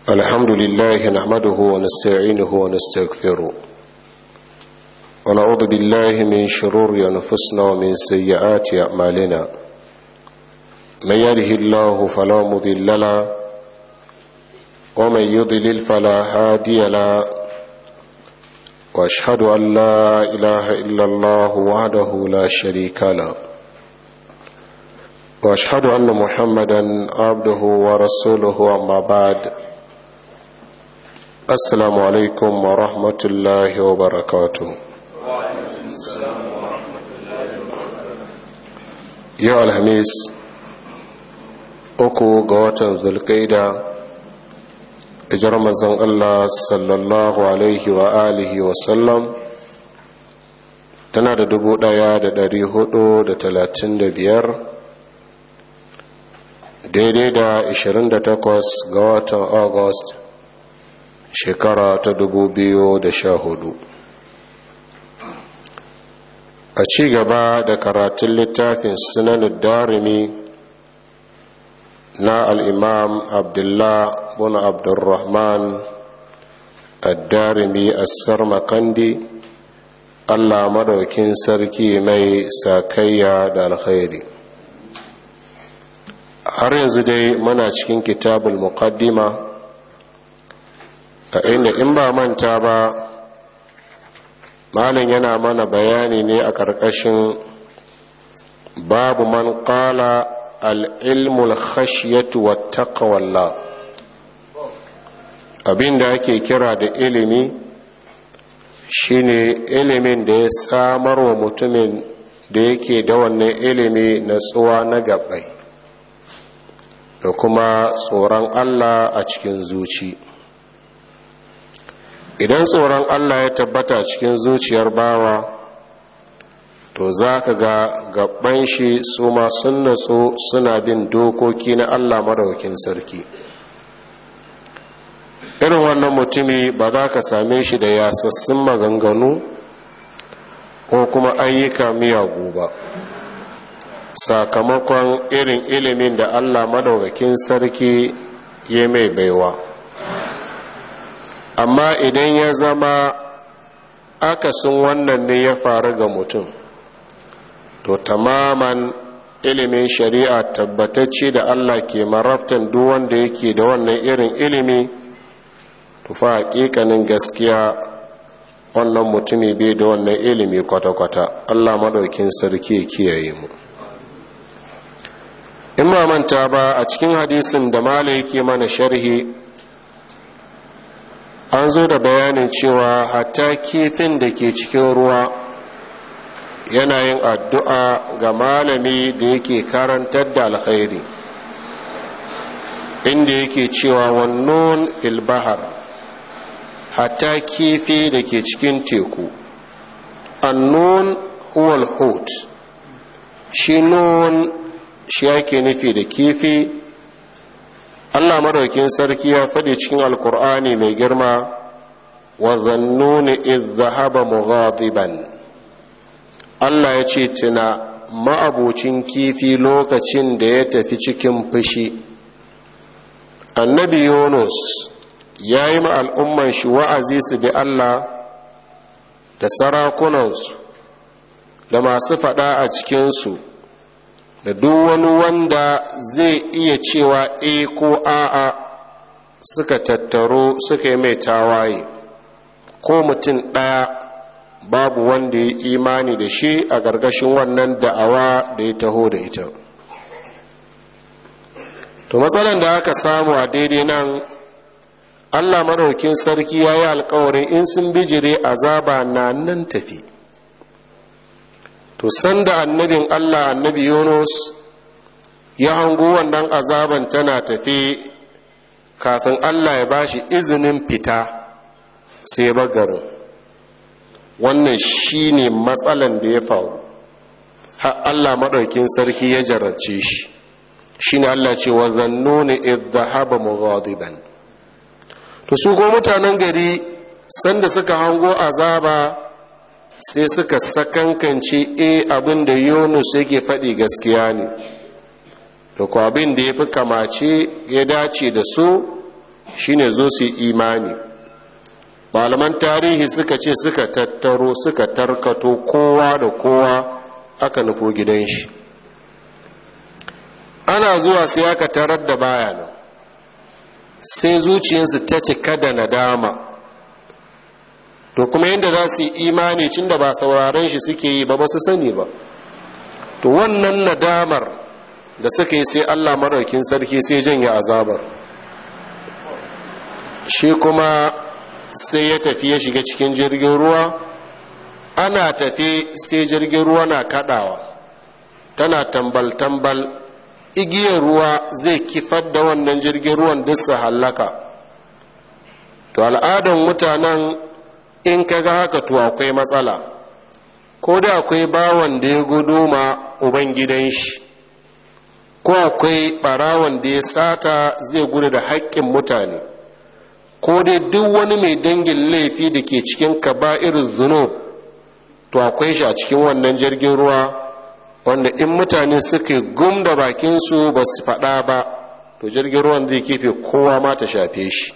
الحمد لله نحمده ونستعينه ونستغفره ونعوذ بالله من شرور أنفسنا ومن سيئات أعمالنا من يهده الله فلا مضل له ومن يضلل فلا هادي له وأشهد أن لا إله إلا الله وحده لا شريك له وأشهد أن محمدا عبده ورسوله أما بعد السلام عليكم ورحمة الله وبركاته يا الخميس uku ga watan zulkaida hijirar manzon Allah sallallahu alaihi wa alihi wa sallam tana da 1435 daidai da 28 ga watan August shekara ta 2014 a ci gaba da karatun littafin sunan darimi na al'imam abdullah bin abdurrahman ad-darimi as-sarmakandi Allah madaukin sarki mai sakayya da alkhairi. Har yanzu dai muna cikin kitabul muqaddima a inda in ba manta ba malin yana mana bayani ne a ƙarƙashin babu man qala al-ilmul khashyatu wat taqwallah, abinda ake kira da ilimi shine ilimin da ya samar wa mutumin da yake da wannan ilimi natsuwa na gabbai da kuma tsoron Allah a cikin zuci. Idan tsoron Allah ya tabbata cikin zuciyar bawa, to za ka ga gaban shi su ma sun natsu suna bin dokoki na Allah madaukakin sarki. Irin wannan mutumi ba za ka same shi da yasassun maganganu ko kuma ayyuka miyagu ba, sakamakon irin ilimin da Allah madaukakin sarki ya mai baiwa. Amma idan ya zama akasin wannan ne ya faru ga mutum, to tamaman ilimin shari'a tabbatacce da Allah ke maraftan duk wanda yake da wannan irin ilimi, to fa hakikanin gaskiya wannan mutumi bai da wannan ilimi kwata-kwata. Allah madaukin sarki ya kiyaye mu. In ba manta ba, a cikin hadisin da malai yake mana sharhi an zo da bayanin cewa hatta kifin da ke cikin ruwa yana yin addu'a ga malami da yake karantar da alkhairi, inda yake cewa wannan fil bahar, hatta kifi da ke cikin teku. Annun huwal hut, shi nun shi yake nufi da kifi. Allah madaukin sarki ya faɗi cikin alkur'ani mai girma, wa zannuni idh dhahaba mughadiban. Allah ya ce tuna ma'abocin kifi lokacin da ya tafi cikin fushi. Annabi Yunus ya yi ma al'umman shi wa'azi su bi Allah da sarakunansu da masu faɗa a cikinsu da duk wani wanda zai iya cewa ko a'a, suka tattaro suka yi mai tawaye, ko mutum ɗaya babu wanda ya imani da shi a ƙarƙashin wannan da'awa da ya taho da ita. To matsalan da aka samu a daidai nan, Allah madaukin sarki ya yi alkawarin in sun bijire azaba na nan tafi. To sanda annabin Allah annabi Yunus ya hango wannan azaban tana tafi, kafin Allah ya bashi izinin fita sai bagarin. Wannan shine matsalan da ya faru, har Allah madaukin sarki ya jarrace shi. Shine Allah ce wa zannuni idh dhahaba mughadiban. To su ko mutanen gari sanda suka hango azaba sai suka sakankance abin da Yunus yake faɗi gaskiya ne, da ku abin da ya fi kamace ya dace da su shine zo su imani. Malaman tarihi suka ce suka tattaro suka tarkato kowa da kowa aka nufo gidan shi. Ana zuwa sai aka tarar da baya nan, sai zuciyarsu ta cika da nadama. To kuma yadda za su yi imani cin da ba sauraron shi suke yi ba su sani ba. To wannan nadamar da suka yi sai Allah maraukin sarki sai janye azabar, shi kuma sai ya tafi ya shiga cikin jirgin ruwa. Ana tafi sai jirgin ruwa na kadawa, tana tambal-tambal, igiyar ruwa zai kifar da wannan jirgin ruwan duk su hallaka. To al'adan mutanen in kaga haka to akwai matsala, ko da akwai bawan da ya gudu ma ubangidan shi, ko akwai barawan da ya sata zai gudu da haƙƙin mutane, ko dai duk wani mai dangin laifi da ke cikin kaba'irin zunub to akwai shi a cikin wannan jirgin ruwa, wanda in mutane suka gum da bakinsu ba su faɗa ba to jirgin ruwan zai kefe kowa ma ta shafe shi.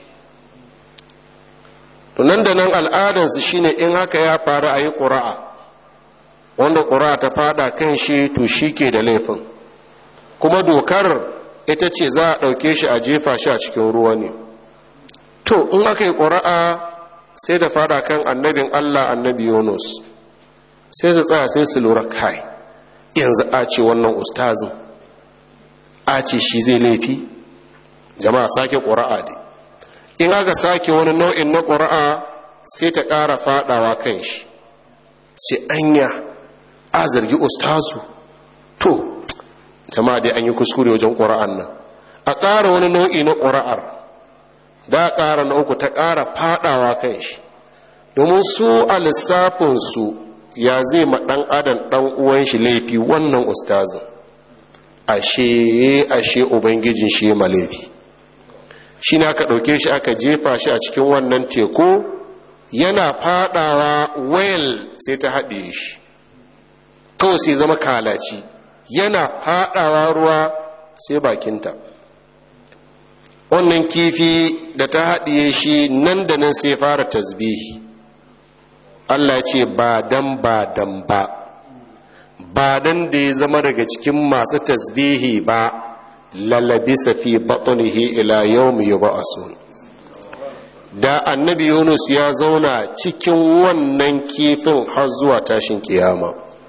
To nan da nan al'adarsu shine in haka ya faru a yi ƙura'a, wanda ƙura'a ta faɗa kan shi to shi ke da laifin, kuma dokar ita ce za a ɗauke shi a jefa shi a cikin ruwa ne. To in aka yi ƙura'a sai da faɗa kan annabin Allah, annabi Yunus, sai su tsaya sai su lura, kai yanzu a ce wannan ustazin a ce shi zai laifi, jama'a sake ƙura'a dai. In aka sake wani nau'in na ƙura'a sai ta ƙara faɗawa kan shi, sai anya a zargi ustazu. To jama'a dai an yi kuskure wajen ƙura'an nan, a ƙara wani nau'i na ƙura'ar, da ƙara na uku ta ƙara faɗawa kan shi, domin su a lissafinsu ya zai ma ɗan adam ɗan uwan shi laifi wannan ustazin, ashe ubangijin shi ma laifi. Shi ne aka ɗauke shi aka jefa shi a cikin wannan teku, yana faɗawa wayal sai ta haɗe shi, kawai sai zama kalaci, yana faɗawa ruwa sai bakinta. Wannan kifi da ta haɗiye shi nan da nan sai fara tasbihi. Allah ce ba dan ba dan da ya zama daga cikin masu tasbihi ba, lalabisa fi batnihi ila yawmi yub'asun. Da annabi Yunus ya zauna cikin wannan kifin har zuwa tashin kiyama.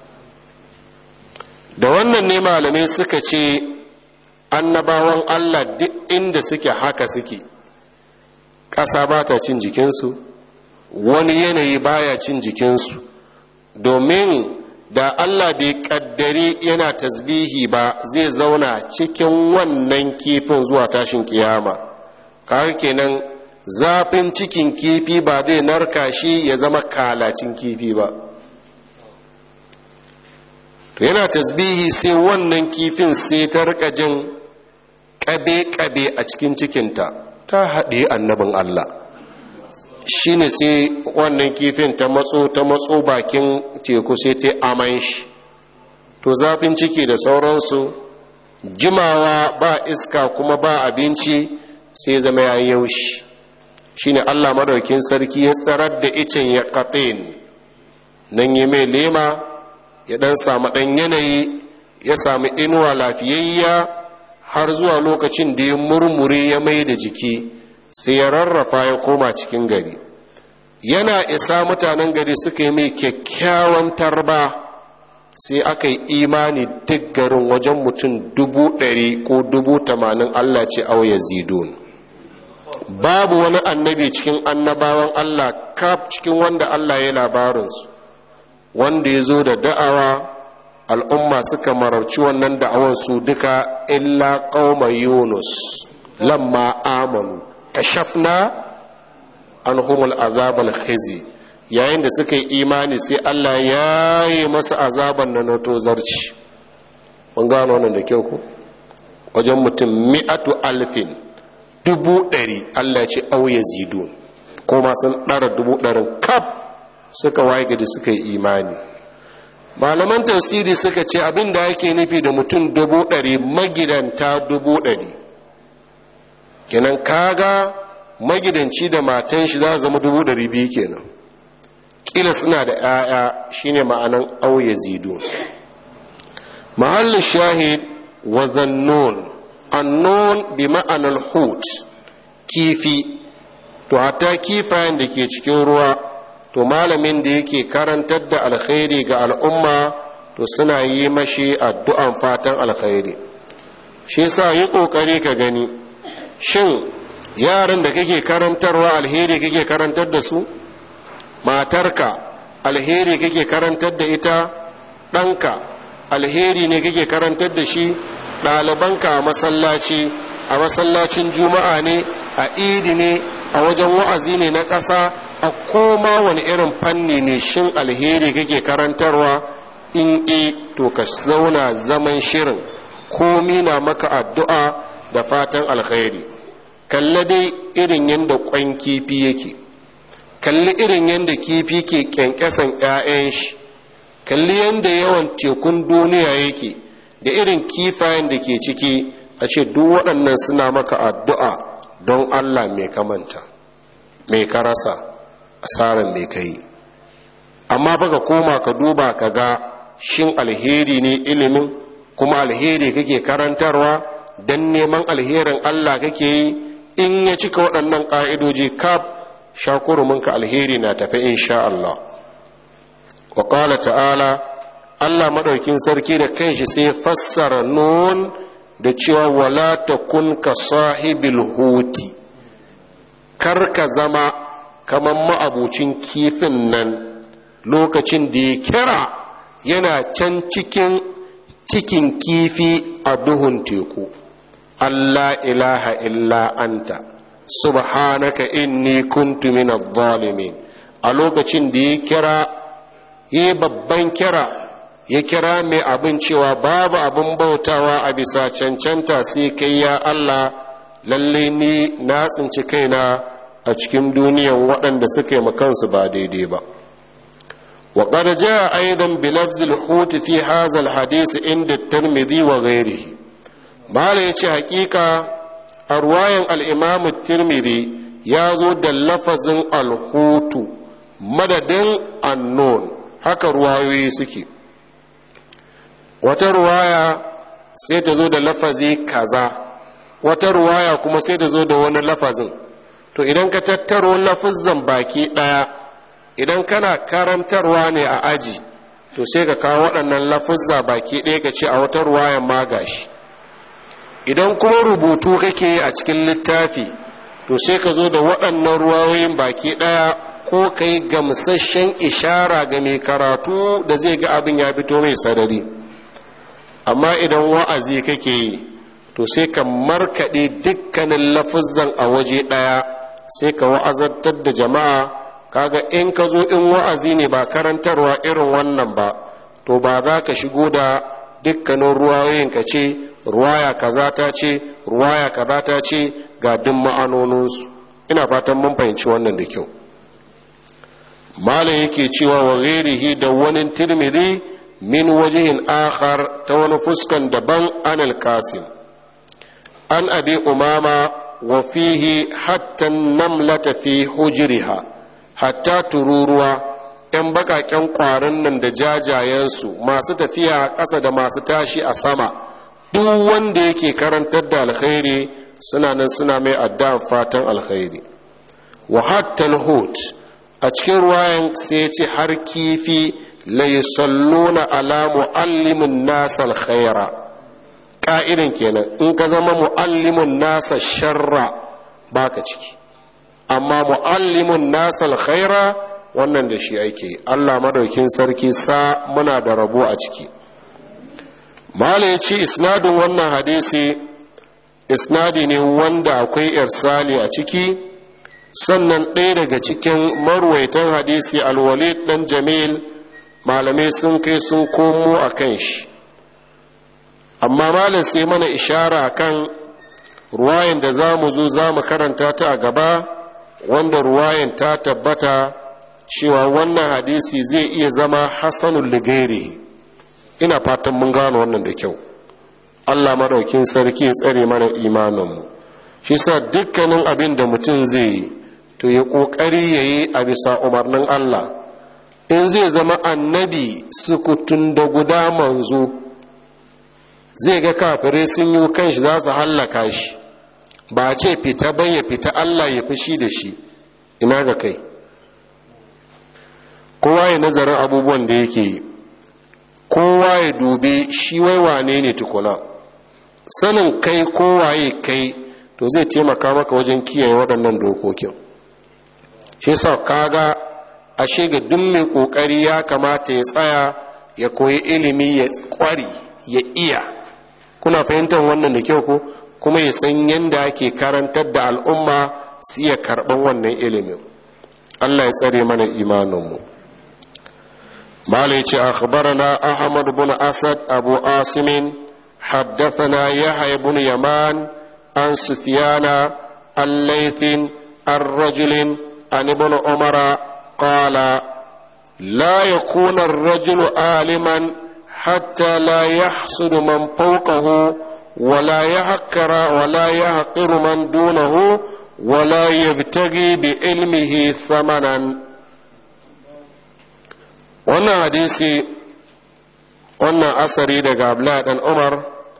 Da wannan ne malamai suka ce annabawan Allah duk inda suke haka suke, ƙasa ba ta cin jikinsu, wani yanayi baya cin jikinsu, domin da Allah bai kaddari yana tasbihi ba zai zauna cikin wannan kifin zuwa tashin kiyama. Kaga kenan zafin cikin kifi ba zai narka shi ya zama kalacin kifi ba. To yana tasbihi sai wannan kifin sai ta rika jin kabe-kabe a cikin cikinta, ta haɗe annabin Allah. Shi ne sai wannan kifin ta matso bakin teku sai ta aman shi. To zafin ciki da sauransu, jimawa ba iska kuma ba abinci sai zama ya yaushi. Shi ne Allah madaukin sarki ya tsarar da icen ya katin, nan yi mai lema, ya ɗan samu ɗan yanayi, ya sami inuwa lafiyayya, har zuwa lokacin da ya murmure ya mai da jiki, sai ya rarrafa ya koma cikin gari. Yana isa mutanen gari suka yi mai kyakkyawan tarba, sai aka yi imani duk garin wajen mutum 100,000 ko 80,000. Allah ce au yazidun. Babu wani annabi cikin annabawan Allah kaf cikin wanda Allah ya labarinsu, wanda ya zo da da'awa al'umma suka marauci wannan da'awan su duka illa qauma Yunus lamma amanu kashafna anhumul azabal khizi. Yayin da suka yi imani sai Allah ya yi masa azaban na tozarci. Mun gano wannan da kyau ku, wajen mutum 100,000 100,000 Allah ya ce au yazidun, ko ma sun ɗara 100,000 kaf suka waye gadi suka yi imani. Malaman tafsiri suka ce abin da yake nufi da mutum 100,000 magidanta 100,000. Kenan kaga magidanci da matan shi za su zama 200,000 kenan. Kila suna da 'ya'ya shine ma'anan auye zido. Mahallin shahid wa zannun, annun bi ma'anar hut, kifi. To hatta kifayen da ke cikin ruwa, to malamin da yake karantar da alkhairi ga al'umma, to suna yi mashi addu'an fatan alkhairi. Shi yasa yi ƙoƙari ka gani, shin yaran da kake karantarwa alheri kake karantar da su? Matarka alheri kake karantar da ita? ɗanka alheri ne kake karantar da shi? ɗalibanka a masallacin juma'a ne, a idi ne, a wajen wa'azi ne na ƙasa, a koma wani irin fanni ne, shin alheri kake karantarwa? In to ka zauna zaman shirin komi na maka addu'a da fatan alkhairi. Kalli dai irin yadda ƙwan kifi yake, kalli irin yadda kifi ke ƙyanƙyasan 'ya'yan shi, kalli yadda yawan tekun duniya yake da irin kifayen da ke ciki, a ce duk waɗannan suna maka addu'a don Allah mai kamanta, mai karasa, asarar mai kai. Amma baka koma ka duba ka ga shin alheri ne ilimin, kuma alheri kake karantarwa don neman alherin Allah kake yi. In ya cika waɗannan ƙa'idoji kaf, shakuruminka alheri na tafi insha Allah. Wa ƙala ta'ala, Allah maɗaukin sarki da kanshi sai fassara nun da cewa wala takun ka sahibil huti, kar ka zama kamar ma'abucin kifin nan lokacin da ya kira yana can cikin kifi a duhun teku. Allah ilaha illa anta subhanaka inni kuntu minadh zalimin. A lokacin da ya kira, yi babban kira, ya kira mai abin cewa babu abin bautawa a bisa cancanta sai kai ya Allah, lalle ni na tsinci kaina a cikin duniyan waɗanda suka yi makansu ba daidai ba. wa qad jaa aidan bi lafz al-hut fi hadha al-hadith inda at-Tirmidhi wa ghayrihi. Mala yace hakika a ruwayan al-Imam at-Tirmidhi ya zo da lafazin al-hutu madadin annun, haka ruwayoyi suke. Wata ruwaya sai ta zo da lafazi kaza, wata ruwaya kuma sai ta zo da wani lafazin. To idan ka tattaro lafazan baki daya, idan kana karantarwa ne a aji, to sai ka kawo waɗannan lafazza baki ɗaya ka ce a wata ruwayan ma gashi. Idan kuma rubutu kake a cikin littafi, to sai ka zo da waɗannan ruwayoyin baki ɗaya, ko ka yi gamsasshen ishara ga mai karatu da zai ga abin ya fito mai sarari. Amma idan wa'azi kake yi, to sai ka markaɗe dukkanin lafuzzan a waje ɗaya, sai ka wa'azantar da jama'a. Kaga in ka zo in wa'azi ne ba karantarwa irin wannan ba, to ba za ka shigo da dukkanin ruwayoyin ka ce ruwaya kaza ta ce, ruwaya kaza ta ce, ga duk ma'anoninsu. Ina fatan mun fahimci wannan da kyau. Malam yake cewa wa ghairihi da wani Tirmidhi min wajihin akhar, ta wani fuskan daban, anil Qasim an abi umama wa fihi hatta namlata fi hujriha, hatta tururuwa, ‘yan baƙaƙen ƙwarin nan da jajayensu masu tafiya a ƙasa da masu tashi a sama, duk wanda yake karantar da alkhairi suna nan suna mai addu'an fatan alkhairi. Wa hatta hut, a cikin ruwayan sai ya ce har kifi la yusalluna ala muallimin nasa alkhaira. Ka'idan kenan, in ka zama muallimin nasa sharra baka ciki, amma muallimin nasa alkhaira wannan da shi ake. Allah madaukin sarki sa muna da rabo a ciki. Mala ya ce isnadin wannan hadisi isnadi ne wanda akwai irsali a ciki, sannan ɗaya daga cikin marwaitan hadisi alwalid ɗan jamil malamai sun kai sun komo a kan shi. Amma malam sai mana ishara kan ruwayan da za mu zo za mu karanta ta a gaba, wanda ruwayan ta tabbata cewa wannan hadisi zai iya zama hasanul ligairi. Ina fatan mun gano wannan da kyau. Allah madaukin sarki ya tsare mana imaninmu. shi sa dukkanin abin da mutum zai yi to ya ƙoƙari ya yi a bisa umarnin Allah. In zai zama annabi sukutun da guda manzo, zai ga kafirai sun yi kanshi za su hallaka shi, ba ce fita bai ya fita Allah ya fushi da shi. Ina ga kai, kowa ya nazarin abubuwan da yake yi, kowa ya dube shi wai wane ne tukuna. Sanin kai kowaye kai to zai taimaka maka wajen kiyaye waɗannan dokokin. Shi sa kaga ashe ga duk mai kokari ya kamata ya tsaya ya koyi ilimi, ya kwari, ya iya. Kuna fahimtar wannan da kyau ko? Kuma ya san yadda ake karantar da al'umma su iya karɓar wannan ilimin. Allah ya tsare mana imaninmu. malai ce akhbarana Ahmad bin Asad Abu Asimin haddathana Yahya bin Yaman an Sufyana al-Laythin ar-rajulin an ibn Umara قال لا يكون الرجل عالما حتى لا يحسد من فوقه ولا يحقر من دونه ولا يبتغي بعلمه ثمنا. wannan hadisi, wannan asari daga Abdullah dan Umar,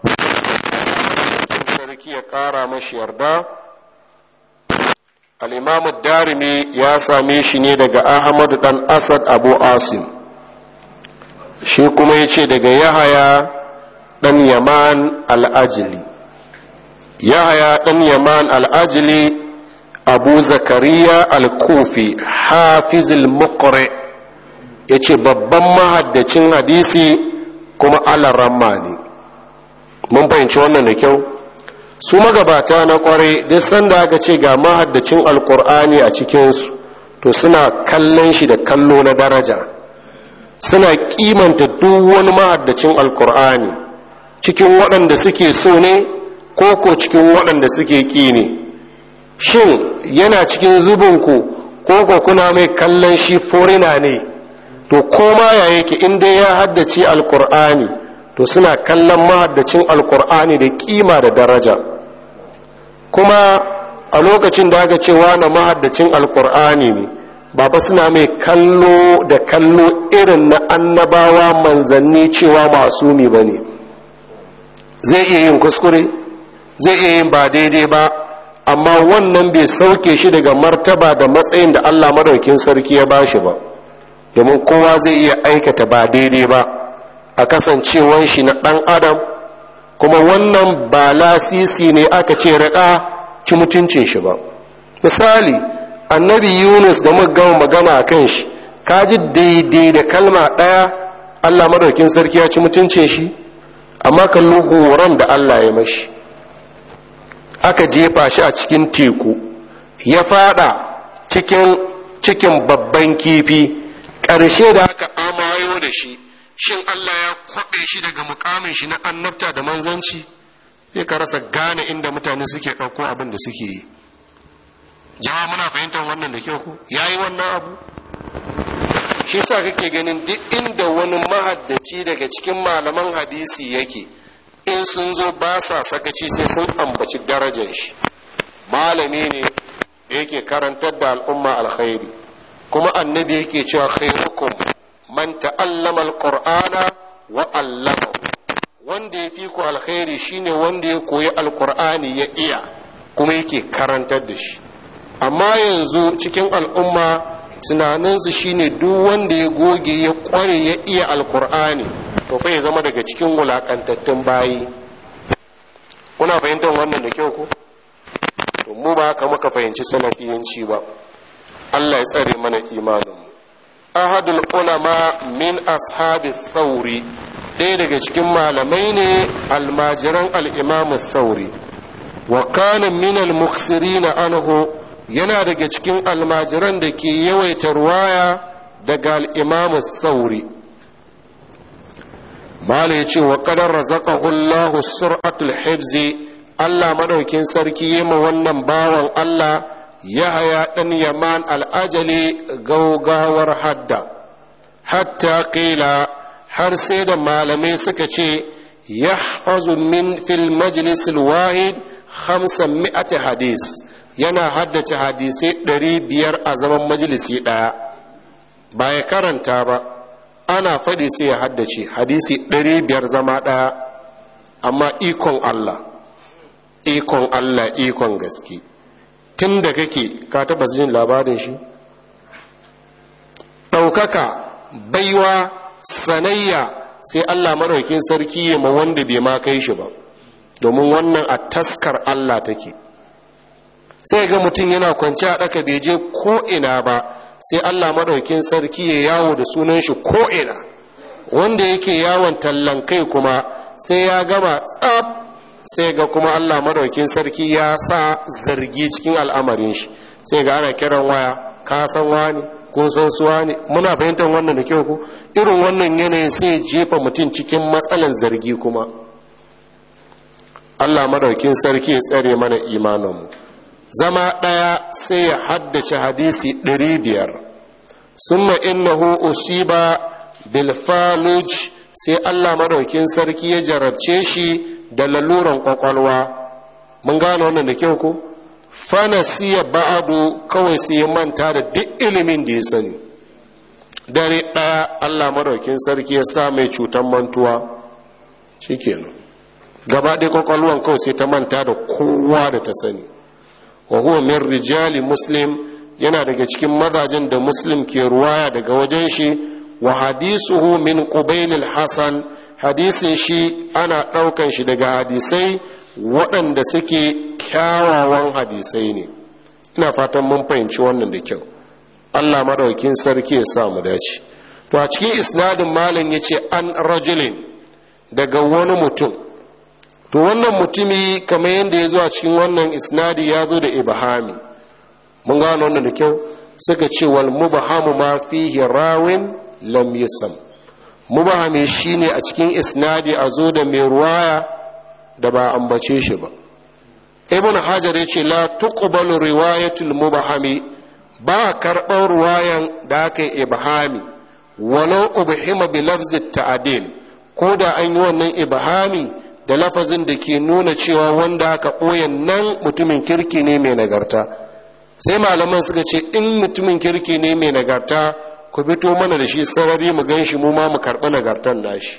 sarki ya kara mashi yarda, al'imamu darimi ya same shi ne daga Ahmadu ɗan Asad Abu Asim, shi kuma ya ce daga Yahaya ɗan Yaman al'ajili. Yahaya ɗan Yaman al'ajili Abu Zakariya al-Kufi hafizul muqri, ya ce babban mahaddacin hadisi kuma alaramma ne. Mun fahimci wannan da kyau? Su magabata na kwarai duk sanda aka ce ga mahaddacin alkur'ani a cikinsu to suna kallon shi da kallo na daraja, suna kimanta duk wani mahaddacin alkur'ani cikin waɗanda suke so ne ko cikin waɗanda suke ƙi ne. Shin yana cikin zubinku ko kuna mai kallon shi forina ne? To koma ya yake inda ya haddace alkur'ani to suna kallon mahaddacin alkur'ani da kima da daraja. Kuma a lokacin da aka ce wani mahaddacin alkur'ani ne, ba suna mai kallo da kallo irin na annabawa manzanni cewa masumi ba ne. Zai iya yin kuskure, zai iya yin ba daidai ba, amma wannan bai sauke shi daga martaba da matsayin da Allah madaukin sarki ya bashi ba, domin kowa zai iya aikata ba daidai ba a kasancewan shi na ɗan adam. Kuma wannan ba lasisi ne aka ce raɗa ci mutuncin shi ba. Misali, annabi Yunus da muka gama magana a kan shi, kaji daidai da kalma ɗaya Allah madaukin sarki ya ci mutuncin shi, amma kallo horon da Allah ya mashi. Aka jefa shi a cikin teku, ya fada cikin babban kifi, ƙarshe da aka amayo da shi, shin Allah ya kwaɓe shi daga mukamin shi na annabta da manzanci? Sai ka rasa gane inda mutane suke ɗauko abin da suke yi. Jama'a muna fahimtar wannan da kyau ku? Yayi wannan abu? Shi sa kake ganin duk inda wani mahaddaci daga cikin malaman hadisi yake, in sun zo ba sa sakaci sai sun ambaci darajar shi. Malami ne da yake karantar da al'umma alkhairi, kuma annabi yake cewa khairukum man ta'allama alqur'ana wa 'allamahu. Wanda ya fi ku alkhairi shine wanda ya koyi alqur'ani ya iya kuma yake karantar da shi. Amma yanzu cikin al'umma tunaninsu shine duk wanda ya goge ya kware ya iya alqur'ani to fa ya zama daga cikin wulakantattun bayi. Kuna fahimtar wannan da kyau ko? To mu ba haka muka fahimci salafiyanci ba. Allah ya tsare mana imaninmu. Ahadul ulama min ashabi thauri, ɗaya daga cikin malamai ne almajiran al-imam thauri, wa kana min al-muksirina anhu, yana daga cikin almajiran da ke yawaita ruwaya daga al-imam thauri. Mala ya ce wa qadar razaqahu Allahu sur'atul hibzi, Allah madaukin sarki yema wannan bawan Allah Yahaya ɗan Yaman al'ajali gaugawar hadda, hatta ƙila har sai da malamai suka ce ya min fil majalisul wahid 500 hadis, yana haddace hadisai 500 a zaman majalisi ɗaya, ba ya karanta ba, ana faɗi sai ya haddace hadisi 500 zama ɗaya. Amma ikon Allah, ikon gaske, tun da kake ka taɓa jin labarin shi? Ɗaukaka, baiwa, sanayya sai Allah maɗaukin sarki ya ma wanda bai ma kai shi ba, domin wannan a taskar Allah take. Sai ga mutum yana kwanci a ɗaka bai je ko'ina ba, sai Allah maɗaukin sarki ya yawo da sunan shi ko'ina. Wanda yake yawon tallan kai kuma sai ya gama tsab, sai ga kuma Allah maɗaukin sarki ya sa zargi cikin al'amarin shi. Sai ga ana kiran waya, ka san wani ko san suwa ne. Muna fahimtar wannan da kyau ku, irin wannan yanayin sai jefa mutum cikin matsalan zargi kuma. Allah madaukin sarki ya tsare mana imaninmu. Zama ɗaya sai ya haddace hadisi 500. Summa innahu usiba bil faluj, sai Allah madaukin sarki ya jarabce shi da laluran kwakwalwa. Mun gane wannan da kyau ko? Fanasiya ba'adu, kawai sai ya manta da duk ilimin da ya sani. Dare ɗaya Allah madaukin sarki ya sa mai cutar mantuwa, shikenan gaba ɗaya kwakwalwan kawai sai ta manta da kowa da ta sani. Wa huwa min rijali Muslim, yana daga cikin mazajen da Muslim ke ruwaya daga wajen shi. Wa hadisuhu min qubailil hasan, hadisin shi ana ɗaukan shi daga hadisai waɗanda suke kyawawan hadisai ne. Ina fatan mun fahimci wannan da kyau. Allah madaukin sarki ya sa mu dace. To a cikin isnadin malam yace an rajulin, daga wani mutum. To wannan mutumi kamar yadda ya zo a cikin wannan isnadi ya zo da ibhami. Mun gano wannan da kyau. Suka ce wal mubhamu ma fihi rawin lam yasam. Mubhami shine a cikin isnadi a zo da mai ruwaya da ba ambace shi ba. Ibn Hajar ya ce la tuqbalu riwayatul mubhami, ba karɓar ruwayan da aka yi ibhami walau ubhima bi lafzi ta'dil, ko da an yi wannan ibhami da lafazin da ke nuna cewa wanda aka ɓoye nan mutumin kirki ne mai nagarta. Sai malaman suka ce in mutumin kirki ne mai nagarta, ku fito mana da shi sarari mu gan shi mu ma mu karɓi nagartan nashi.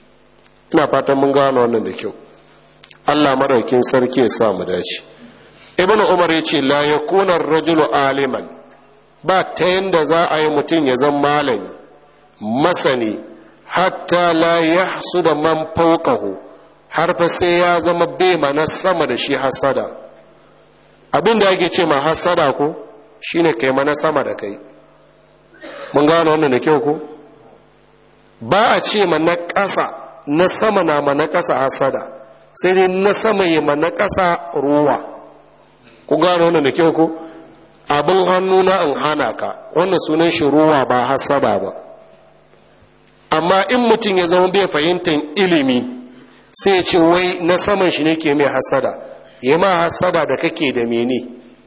Ina fatan mun gano wannan da kyau. Allah madaukin sarki ya sa mu dace. Ibn Umar ya ce la yakuna ar-rajulu aliman, ba ta yanda za a yi mutum ya zama malami masani hatta la yahsuda man fawqahu, har fa sai ya zama bema na sama da shi hasada. Abin da ake ce ma hasada ko shine kai mana sama da kai. Mun gano wannan da kyau ko? Ba a ce ma na ƙasa, na sama na ma na ƙasa hasada, sai dai na sama ya ma na ƙasa ruwa. Ku gano wannan da kyau ko? Abin hannu na in hana ka, wannan sunan shi ruwa ba hasada ba. Amma in mutum ya zama bai fahimtar ilimi, sai ce wai na saman shi ne ke mai hasada, ya ma hasada da kake da mene.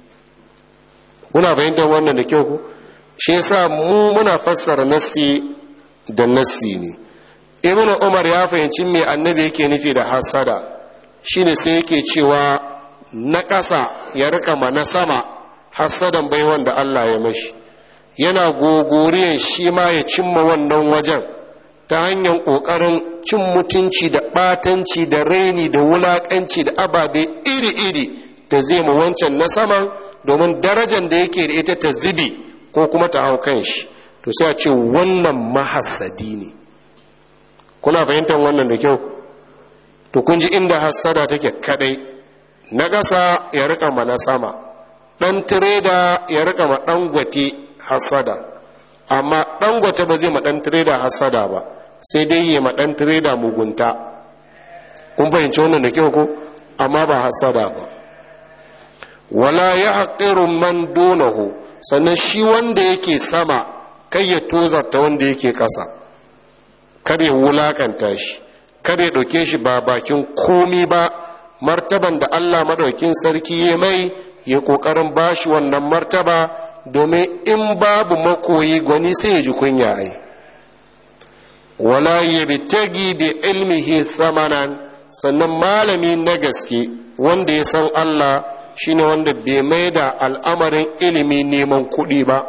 Kuna fahimtar wannan da kyau ku? Shi yasa mu muna fassara nassi da nassi ne. Ibn Umar ya fahimci me annabi yake nufi da hasada, shine sai yake cewa na ƙasa ya rika ma na sama hasadan bai wanda Allah ya mashi, yana gogoriyan shi ma ya cimma wannan wajen ta hanyar ƙoƙarin cin mutunci da ɓatanci da raini da wulaƙanci da ababe iri-iri da zai mu wancan na saman, domin darajar da yake da ita ta zibi ko kuma ta hau kan shi. To sai a ce wannan mahassadi ne. Kuna fahimtar wannan da kyau? To kun ji inda hassada take kadai. Na ƙasa ya rika ma na sama, ɗan tireda ya rika ma ɗan gwate hassada, amma ɗan gwate ba zai ma ɗan tireda hassada ba, sai dai yi ma ɗan tireda mugunta. Kun fahimci wannan da kyau ko? Amma ba hasada ba. Wala ya haƙiru man donahu, sannan shi wanda yake sama kai ya tozarta wanda yake ƙasa, kar ya wulakanta shi, kar ya ɗauke shi ba bakin komi ba. Martaban da Allah madaukin sarki ya mai, ya ƙoƙarin ba shi wannan martaba, domin in babu makoyi gwani sai ya ji kunya ai. Wala yabtagi bi ilmihi thamanan, sannan malami na gaske wanda ya san Allah shine wanda bai mai da al'amarin ilimi neman kuɗi ba.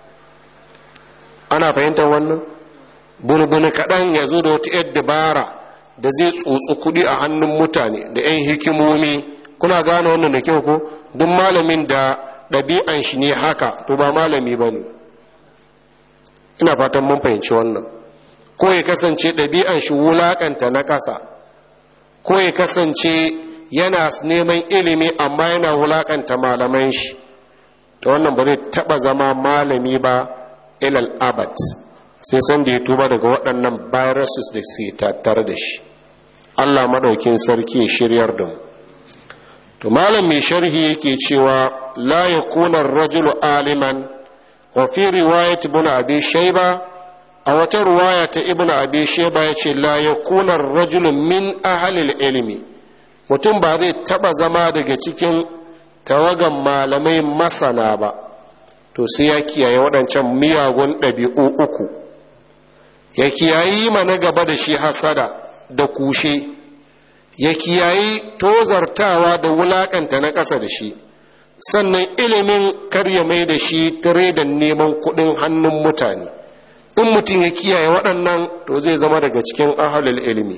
Ana fahimtar wannan? Bulbul kaɗan ya zo da wata ‘yar dabara da zai tsotsi kuɗi a hannun mutane da ‘yan hikimomi. Kuna gane wannan da kyau ko? Duk malamin da ɗabi'an shi ne haka to ba malami ba ne. Ina fatan mun fahimci wannan. Ko ya kasance ɗabi'an shi wulaƙanta na ƙasa, ko ya kasance yana neman ilimi amma yana wulaƙanta malaman shi, ta wannan ba zai taɓa zama malami ba ilal abad, sai san da ya tuba daga waɗannan viruses da ke tattare da shi. Allah maɗaukin sarki ya shiryar da mu. To malam mai sharhi yake cewa la yakuna ar-rajulu aliman, wa fi riwayat ibn abi shayba, a wata ruwaya ta ibn abi shayba yace la yakuna ar-rajulu min ahli al-ilmi, mutum ba zai taba zama daga cikin tawagan malamai masana ba, to sai ya kiyaye waɗancan miyagun ɗabi'u uku. Ya kiyayi mana gaba da shi hasada da kushe, ya kiyayi tozartawa da wulakanta na ƙasa da shi, sannan ilimin kar ya mai da shi tare da neman kuɗin hannun mutane. In mutum ya kiyaye waɗannan to zai zama daga cikin ahlul ilmi.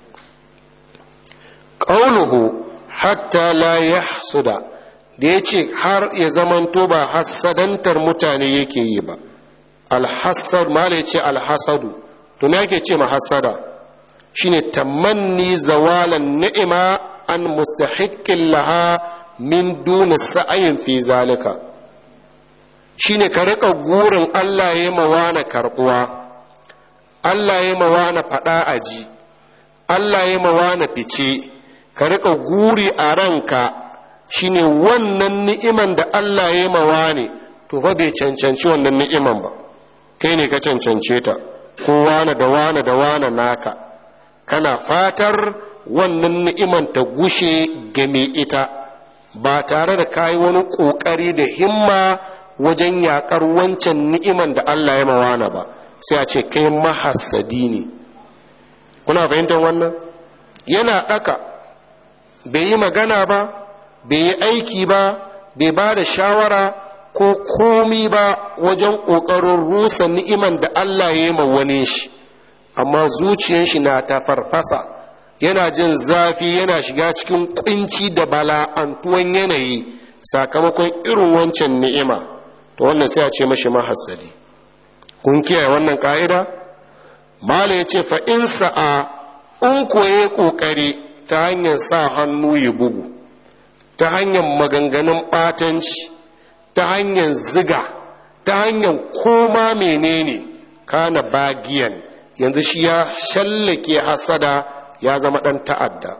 Qauluhu hatta la yahsuda, da yace har ya zamanto ba hasadantar mutane yake yi ba. Alhassad mala yace alhasadu, to me yake ce ma hasada? Shine tamanni zawalan ni'ima an mustahiqqin laha min duni sa'ayin fi zalika. Shine ka rika gurin Allah ya mawana karbuwa, Allah ya mawana fada aji, Allah ya mawana fice, ka rika guri a ranka shine wannan ni'iman da Allah ya mawane to fa bai cancanci wannan ni'iman ba, kai ne ka cancance ta, ko wane da wane da wane naka. Kana fatar wannan ni'iman ta gushe game ita ba tare da kayi wani ƙoƙari da himma wajen yaƙar wancan ni'iman da Allah ya mawana ba, sai a ce kai mahassadi ne. Kuna fahimtar wannan? Yana ɗaka bai yi magana ba, bai yi aiki ba, bai ba da shawara ko komi ba wajen ƙoƙarin rusa ni'iman da Allah ya yi ma wani shi, amma zuciyar shi na ta farfasa, yana jin zafi, yana shiga cikin kunci da bala'antuwan yanayi sakamakon irin wancan ni'ima, to wannan sai a ce mashi mahassadi. Kun kiyaye wannan ka'ida? Mala ya ce fa'in sa'a in koye ƙoƙari ta hanyar sa hannu ya bugu, ta hanyar maganganun ɓatanci, ta hanyar ziga, ta hanyar koma menene, kana bagiyan, yanzu shi ya shallake hasada, ya zama ɗan ta'adda.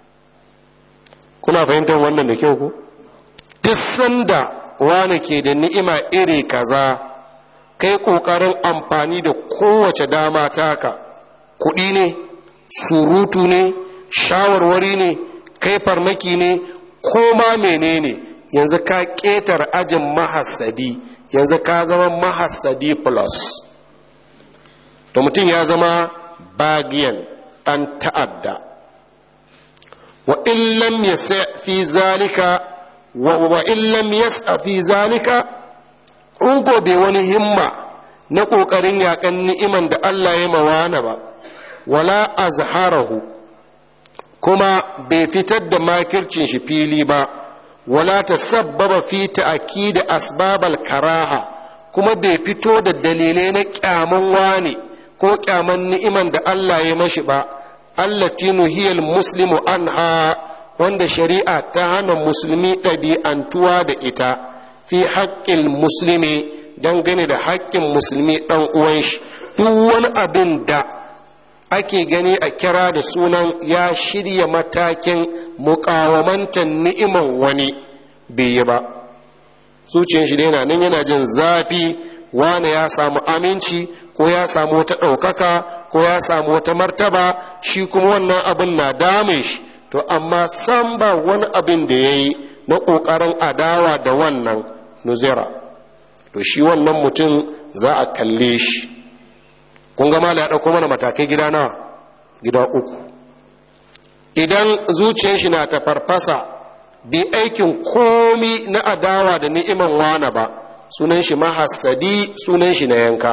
Kuna fahimtar wannan da kyau ku? Duk sanda wani ke da ni'ima iri kaza, kai ƙoƙarin amfani da kowace dama taka, kuɗi ne, surutu ne, shawarwari ne, kai farmaki ne, ko ma menene, yanzu ka ƙetar ajin mahassadi, yanzu ka zama mahassadi plus. Da mutum ya zama bagiyan ɗan ta'adda. Wa illam yasa fi zalika wa illam yasa fi zalika, in ko bai wani himma na ƙoƙarin yaƙan ni'iman da Allah ya mawana ba, wala azharahu, kuma bai fitar da makircin shi fili ba, wala tasabbaba fi ta'kid asbabal karaha, kuma bai fito da dalilai na kyaman wani ko kyaman ni'iman da Allah ya mashi ba, allati nuhiyal muslimu anha, wanda shari'a ta hana musulmi ɗabi'antuwa da ita, fi haƙƙin musulmi, dangane da haƙƙin musulmi ɗan uwan shi. Duk wani abin da ake gani a kira da sunan ya shirya matakin muƙawamantar ni'iman wani bai yi ba. Zuciyar shi yana nan yana jin zafi, wane ya samu aminci ko ya samu wata ɗaukaka ko ya samu wata martaba, shi kuma wannan abin na dame shi, to amma san ba wani abin da ya yi na ƙoƙarin adawa da wannan nuzira, to shi wannan mutum za a kalle shi. Kun ga mala ya ɗauko mana matakai gida nawa? Gida uku. idan zuciyar shi na ta farfasa bai aikin komi na adawa da ni'iman wana ba, sunan shi mahassadi, sunan shi na yanka.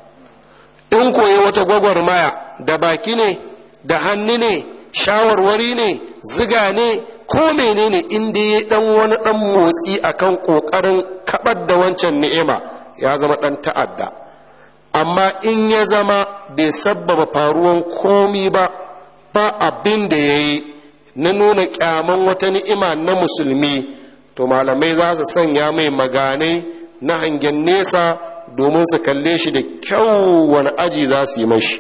in koyi wata gwagwarmaya da baki ne da hannu ne shawarwari ne ziga ne ko menene inda ya dan wani dan motsi akan kokarin kabar da wancan ni'ima ya zama dan ta'adda. amma in ya zama bai sabbaba faruwan komi ba abin da yayi na nuna kyaman wata ni'ima na musulmi, to malamai za su sanya mai maganai na hangen nesa domin su kalle shi da kyau wani aji za su yi mashi.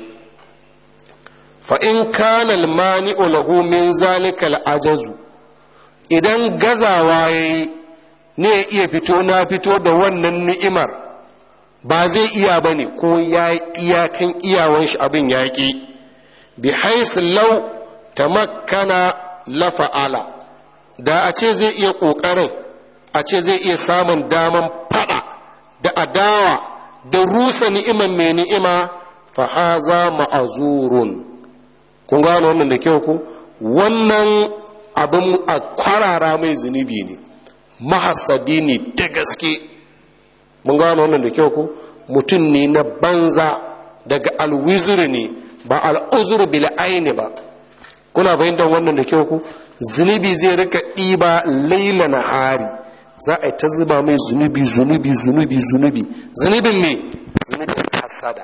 fa in kana almani'u lahu min zalika al'ajazu, idan gazawa yayi ne ya iya fito na fito da wannan ni'imar ba zai iya bane ko ya iyakan iyawan shi abin yaƙi, bi hais law tamakkana la fa'ala, da a ce zai iya ƙoƙarin a ce zai iya samun daman fada da adawa da rusa ni'iman mai ni'ima, fa haza ma'azurun. kun gano wannan da kyau ku, wannan abin a kwarara mai zunubi ne, mahassadi ne da gaske. mun gano wannan da kyau ku, mutum ne na banza, daga alwizir ne ba al'uzur bil aini ba. kuna fahimtar wannan da kyau ku, zunubi zai rika ɗiba laila na hari, za a yi ta zuba mai zunubi zunubin ne, zunubin hasada,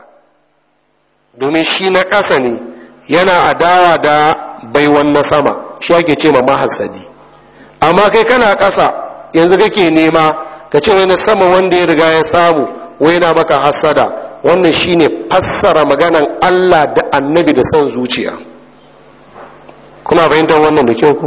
domin shi na ƙasa ne yana adawa da baiwan na sama, shi ake ce ma mahassadi. amma kai kana ƙasa yanzu kake nema ka ce wani sama wanda ya riga ya samu wai na maka hasada, wannan shine fassara maganan Allah da annabi da son zuciya. kuna fahimtar wannan da kyau ku?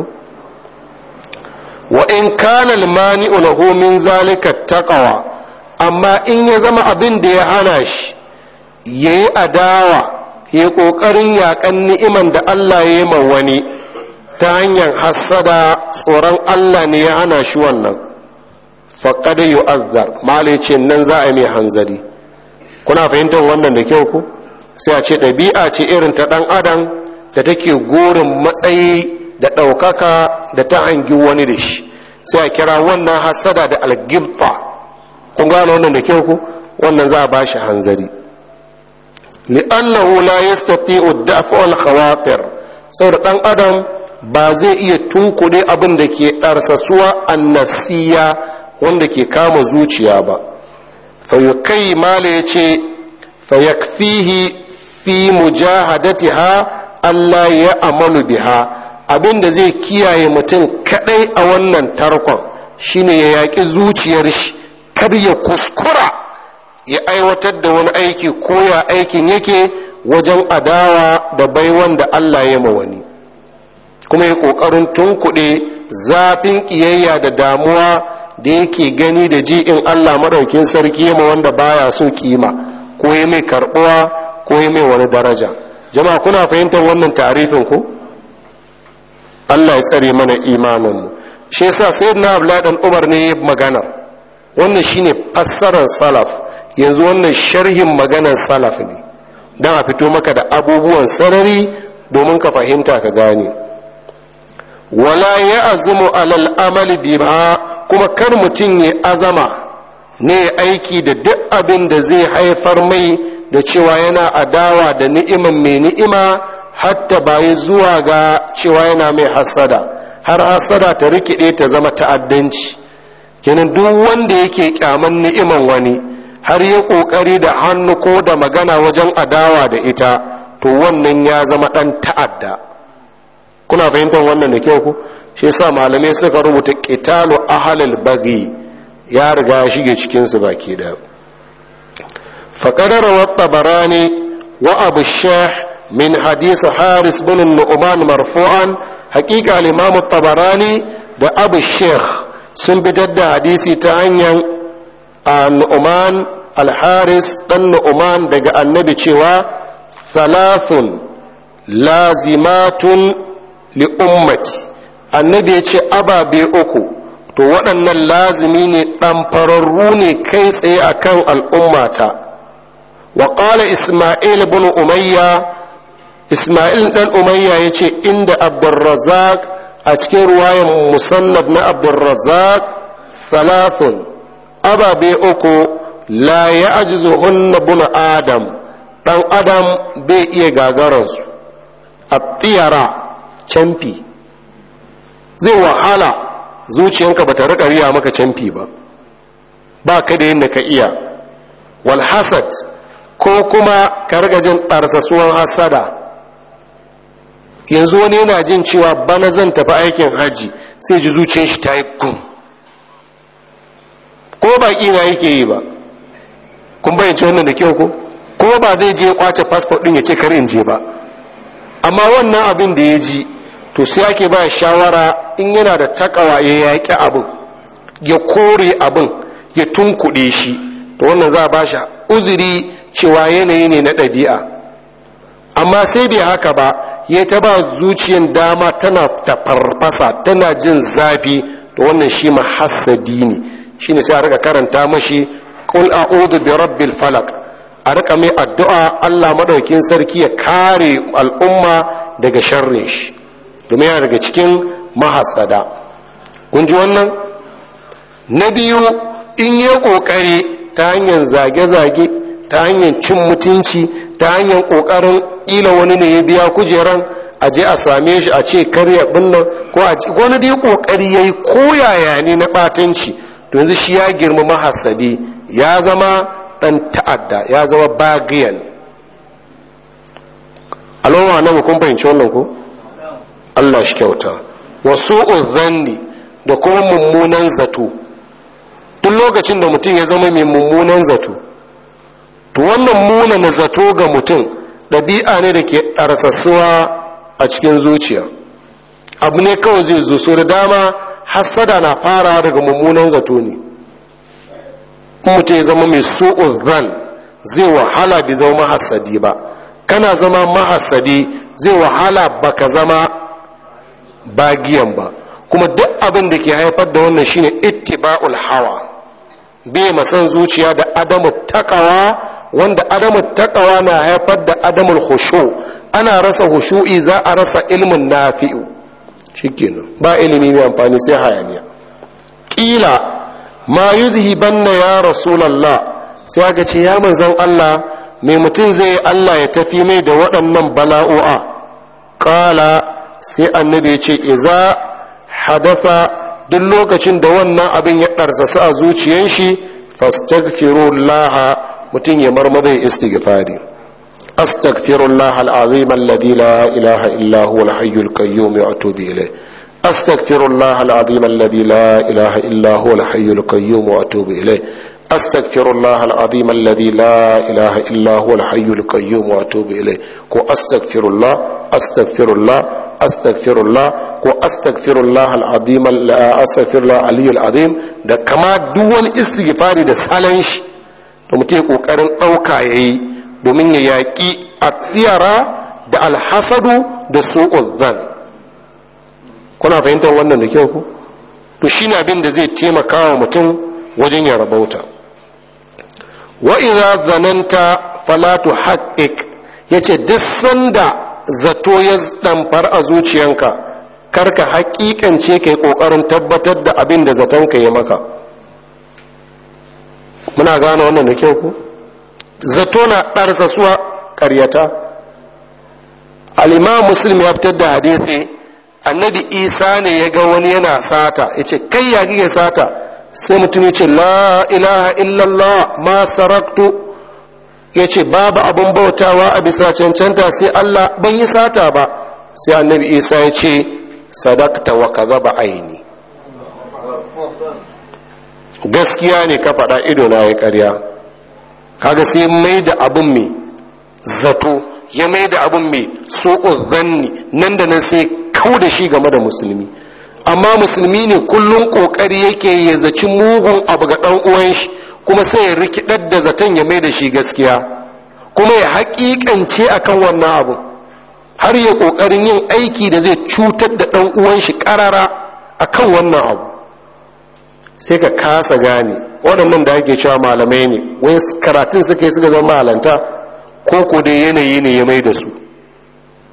wa in kana almani'u lahu min zalika taqwa, amma in ya zama abin da ya hana shi yayi adawa ya kokarin yakan ni'iman da Allah ya yi ma wani ta hanyar hasada, tsoron Allah ne ya hana shi wannan, faqad yu'azzar, malai ce nan za a yi mai hanzari. kuna fahimtar wannan da kyau ku? sai a ce ɗabi'a ce irin ta ɗan adam da take gorin matsayi da ɗaukaka da ta hangi wani da shi, sai a kira wannan hasada da algibta. kun gano wannan da kyau ku? wannan za a ba shi hanzari. li'annahu la yastati'u daf'u al-khawatir, saboda ɗan adam ba zai iya tunkuɗe abin da ke ɗarsasuwa annasiya wanda ke kama zuciya ba. fa yukai mala yace fa yakfihi fi mujahadatiha Allah ya amalu biha, abin da zai kiyaye mutum kadai a wannan tarkon shine ya yaƙi zuciyar shi, kar ya kuskura ya aiwatar da wani aiki ko ya aikin yake wajen adawa da baiwan da Allah ya ma wani, kuma ya ƙoƙarin tunkuɗe zafin ƙiyayya da damuwa da yake gani da ji in Allah maɗaukin sarki ma wanda baya so kima ko ya mai karɓuwa ko ya mai wani daraja. jama'a kuna fahimtar wannan tarifin ku? Allah ya tsare mana imaninmu. shi yasa sayyidina Abdullah dan Umar ne magana, wannan shine fassarar salaf. yanzu wannan sharhin maganar salaf ne dan a fito maka da abubuwan sarari domin ka fahimta ka gane. wala ya'zumu alal amali bima, kuma kar mutum ya azama ne aiki da duk abin da zai haifar mai da cewa yana adawa da ni'iman mai ni'ima, hatta bayi zuwa ga cewa yana mai hasada, har hasada ta rikide ta zama ta'addanci. kenan duk wanda yake kyaman ni'iman wani har ya kokari da hannu ko da magana wajen adawa da ita, to wannan ya zama dan ta'adda. kuna fahimtar wannan da kyau ku? shi yasa malamai suka rubuta qitalu ahlul baghi, ya riga ya shige cikin su baki da. faqadara wa tabarani wa abu shah min hadith haris bin nu'man marfu'an, haqiqa al-imam tabarani da abu shah sun bidar da hadisi ta hanyar nu'man al-haris dan nu'man daga annabi cewa thalathun lazimatun li ummati, annabi ya ce ababe uku to waɗannan lazimi ne ɗamfararru ne kai tsaye akan al'ummata. wa qala isma'il ibn umayya isma'il dan umayya ya ce inda abdurrazzaq a cikin ruwayan musannad na abdurrazzaq thalathun ababe uku la ya'jizuhunna bun adam dan adam bai iya gagaransu at-tiyara camfi zai wahala zuciyanka bata rika riya maka camfi ba ka da yadda ka iya wal hasad ko kuma ka riga jin ɗarsasuwan hasada. Yanzu wani yana jin cewa bana zan tafi aikin haji sai ji zuciyar shi ta yi gum ko ba ƙina yake yi ba, kun bayyance wannan da kyau ko ba zai je kwace fasfot ɗin ya ce kar in je ba, amma wannan abin da ya ji to sai ake ba shawara in yana da takawa ya yaƙi abin ya kore abin ya tunkuɗe shi, to wannan za a ba shi uzuri cewa yanayi ne na ɗabi'a. Amma sai bai haka ba ya ta ba zuciyan dama tana ta farfasa tana jin zafi, to wannan shi mahassadi ne. Shi ne sai a rika karanta mashi qul a'udhu bi rabbil falaq, a rika mai addu'a Allah madaukin sarki ya kare al'umma daga sharrin shi, domin yana daga cikin mahassada. Kun ji wannan? Na biyu, in yi ƙoƙari ta hanyar zage-zage, ta hanyar cin mutunci, ta hanyar ƙoƙarin ƙila wani ne ya biya kujeran a je a same shi a ce karya binnan ko a ce wani dai ƙoƙari ya yi koyaya ne na ɓatanci, to yanzu shi ya girma mahassadi, ya zama ɗan ta'adda, ya zama bagiyan. Aloma na kun fahimci wannan ko? Allah shi kyauta. Wasu uzanni da kuma mummunan zato. Duk lokacin da mutum ya zama mai mummunan zato, to wannan munana zato ga mutum ɗabi'a ne da ke ɗarsassuwa a cikin zuciya. Abu ne kawai zai zo, so da dama hassada na fara daga mummunan zato ne. Mutum ya zama mai su'ul zan zai wahala bai zama mahassadi ba, kana zama mahassadi zai wahala baka zama bagiyan ba. Kuma duk abin da ke haifar da wannan shine ittiba'ul hawa, bai masan zuciya da adamu takawa, wanda adamu takawa na haifar da adamul khushu. Ana rasa khushu'i za a rasa ilmin nafi'u, shikenan ba ilimi mai amfani sai hayaniya. Kila ma yuzhibanna ya rasulullah, sai aka ce ya manzon Allah mai mutum zai Allah ya tafi mai da waɗannan bala'o'a. Qala, sai annabi ya ce iza hadatha, duk lokacin da wannan abin ya ɗarsasa a zuciyar shi, fastaghfirullaha, mutum ya marmada ya istighfari. astaghfirullah al'azim alladhi la ilaha illa huwa al-hayyul qayyum wa atubu ilayh. astaghfirullah al'azim alladhi la ilaha illa huwa al-hayyul qayyum wa atubu ilayh. astaghfirullah al'azim alladhi la ilaha illa huwa al-hayyul qayyum wa atubu ilayh. ko astaghfirullah astaghfirullah ko astaghfirullah al-azim astaghfirullah aliyul azim, da kama duk wani istighfari da salan shi to mutum kokarin dauka yayi domin ya yaki at-tiyara da al-hasadu da su'ul zan. kuna fahimtar wannan da kyau ku? to shine abin da zai taimaka wa mutum wajen ya rabauta. wa idza zananta fala tuhaqqiq, yace duk sanda zato ya ɗamfar a zuciyanka karka hakikance kai ƙoƙarin tabbatar da abin da zatonka ya maka. muna gane wannan da kyau ku? zato na ɗarsa suwa ƙaryata. al-imam muslim ya fitar da hadisi, annabi isa ne ya ga wani yana sata, ya ce kai ya kike sata? sai mutum ya ce la ilaha illallah ma saraktu, ya ce babu abin bautawa a bisa cancanta sai Allah, ban yi sata ba. sai annabi isa ya ce sadakta wa kadhaba aini, gaskiya ne ka faɗa, ido na ya ƙarya. kaga sai mai da abin mai zato, ya mai da abin mai su'ul zanni, nan da nan sai kau da shi game da musulmi. amma musulmi ne kullum kokari yake ya zaci mugun abu ga ɗan uwan shi, kuma sai ya rikidar da zaton ya mai da shi gaskiya, kuma ya haƙiƙance akan wannan abu, har ya ƙoƙarin yin aiki da zai cutar da ɗan uwan shi ƙarara akan wannan abu. sai ka kasa gane waɗannan da ake cewa malamai ne, wai karatun suka yi suka zama malanta, ko ko dai yanayi ne ya mai da su.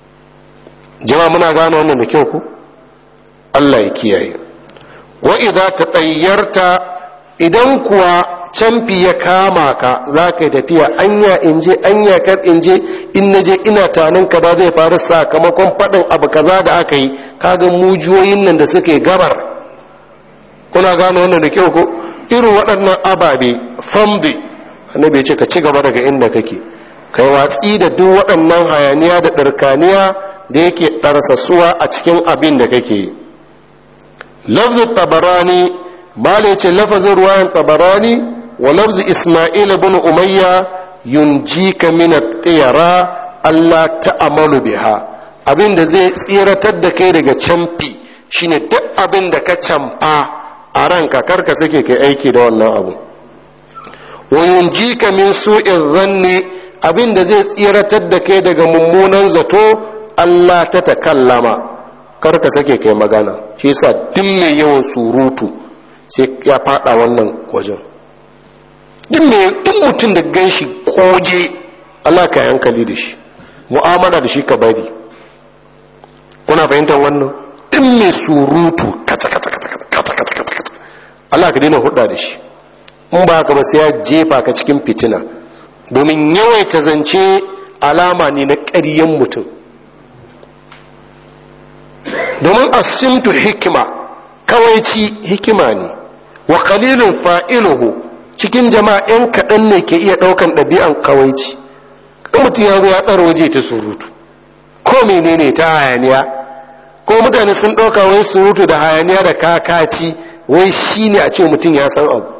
jama'a muna gano wannan da kyau ku Allah ya kiyaye. wa idza tatayyarta, idan kuwa camfi ya kama ka za ka yi tafiya anya inje anya kar inje, in naje ina tanin kaza zai faru sakamakon faɗin abu kaza da aka yi, kaga mujiyoyin nan da suke gabar. kuna gano wannan da kyau ko irin waɗannan ababe famdi annabi ya ce ka ci gaba daga inda kake, kai watsi da duk waɗannan hayaniya da ɗarkaniya da yake ɗarsasuwa a cikin abin da kake yi. lafzu tabarani mala ce lafazin ruwayan tabarani wa lafzu isma'il ibn umayya yunjika min at-tiyara Allah ta'amalu biha, abin da zai tsiratar da kai daga camfi shine duk abin da ka camfa a ranka karka sake kai aiki da wannan abu. wa yunjika min su'ir zanni, abin da zai tsiratar da kai daga mummunan zato Allah ta takallama, karka sake kai magana. shi yasa duk mai yawan surutu sai ya fada wannan wajen. duk mutum da ganshi koje Allah ka hankali da shi, mu'amala da shi ka bari. kuna fahimtar wannan? duk mai surutu kata Allah ka daina hudda da shi, in ba haka ba sai ya jefa ka cikin fitina, domin yawaita zance alama ne na ƙaryen mutum. domin asimtu hikima, kawaici hikima ne, wa qalilun fa'iluhu, cikin jama'a ‘yan kaɗan ne ke iya ɗaukan ɗabi'an kawaici. kan mutum ya zo ya tsara waje ta surutu, ko menene ta hayaniya, ko mutane sun ɗauka wai surutu da hayaniya da kakaci wai shi ne a ce mutum ya san abu.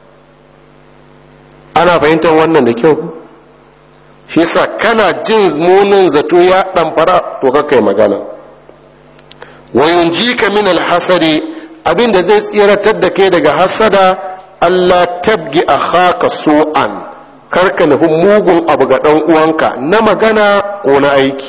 ana fahimtar wannan da kyau? shi sa kana jin munin zato ya ɗamfara to kakai magana. wayun jika min alhasari, abin da zai tsiratar da kai daga hasada, Allah tabgi a haka su'an, karka nufin mugun abu ga ɗan uwanka na magana ko na aiki.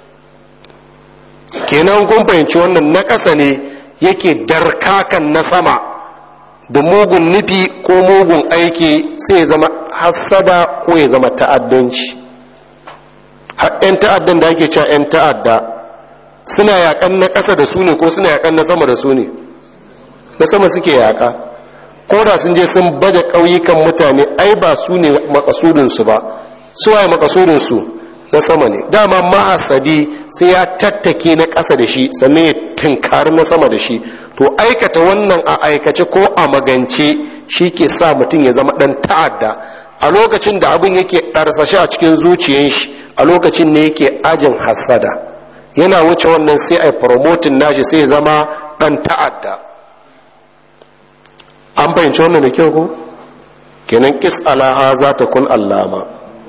kenan kun fahimci wannan na ƙasa ne yake darkakan na sama da mugun nufi ko mugun aiki, sai ya zama hasada ko ya zama ta'addanci. 'yan ta'addan da ake cewa 'yan ta'adda suna yakan na ƙasa da su ne ko suna yakan na sama da su ne? na sama suke yaka. ko da sun je sun baje ƙauyukan mutane ai ba su ne makasudinsu ba, su waye makasudinsu? na sama ne. dama mahasadi sai ya tattake na ƙasa da shi sannan ya tinkari na sama da shi. to aikata wannan a aikace ko a magance shi ke sa mutum ya zama ɗan ta'adda. a lokacin da abin yake ɗarsashe a cikin zuciyar shi, a lokacin ne yake ajin hasada, yana wuce wannan sai a promotin nashi sai ya zama ɗan ta'adda. an fahimci wannan da kyau ko? kenan kis alaha za ta kun allama.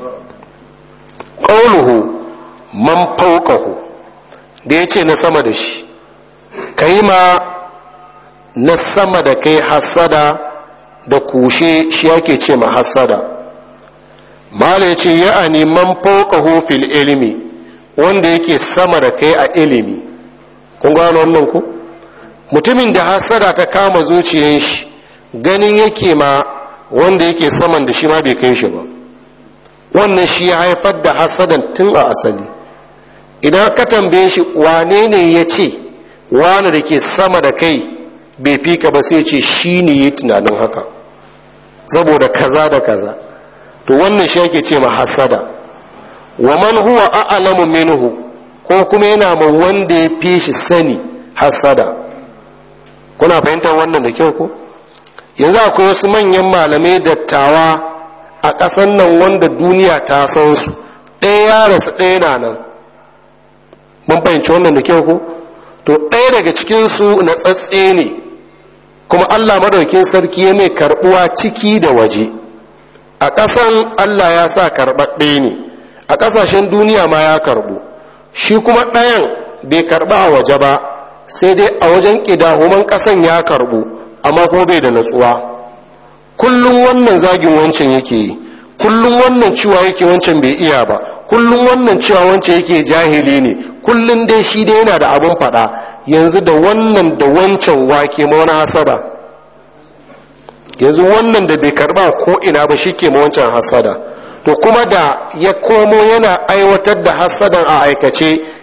ƙauluhu man fauƙahu da ya ce na sama da shi, kai ma na sama da kai hasada da kushe shi yake ce ma hasada. mala ya ce ya'ani man fauƙahu fil ilimi, wanda yake sama da kai a ilimi. kun gano wannan ku? mutumin da hasada ta kama zuciyar shi, ganin yake ma wanda yake saman da shi ma bai kai shi ba. wannan shi ya haifar da hasadan tun a asali. idan ka tambaye shi wane ne ya ce wane da ke sama da kai bai fi ka ba, sai ce shi ne ya tunanin haka saboda kaza da kaza. to wannan shi yake ce ma hasada. wa man huwa a'lamu minhu, ko kuma yana ma wanda ya fi shi sani hasada. kuna fahimtar wannan da kyau ko? yanzu akwai wasu manyan malamai dattawa a ƙasan nan wanda duniya ta san su, ɗaya ya rasu ɗaya na nan. mun fahimci wannan da kyau ko? to ɗaya daga cikinsu na tsatse ne, kuma Allah madaukin sarki ya mai karɓuwa ciki da waje. a ƙasan Allah ya sa karɓaɗɗe ne, a ƙasashen duniya ma ya karɓu. shi kuma ɗayan bai karɓa a waje ba, sai dai a wajen ƙidahuman ƙasan ya karɓu, amma ko bai da natsuwa. kullum wannan zagin wancan yake yi, kullum wannan cewa yake wancan bai iya ba, kullum wannan cewa wancan yake jahili ne, kullum dai shi dai yana da abin faɗa. yanzu da wannan da wancan wake ma wani hasada? yanzu wannan da bai karba ko ina ba shi ke ma wancan hasada. to kuma da ya komo yana aiwatar da hasadan a aikace,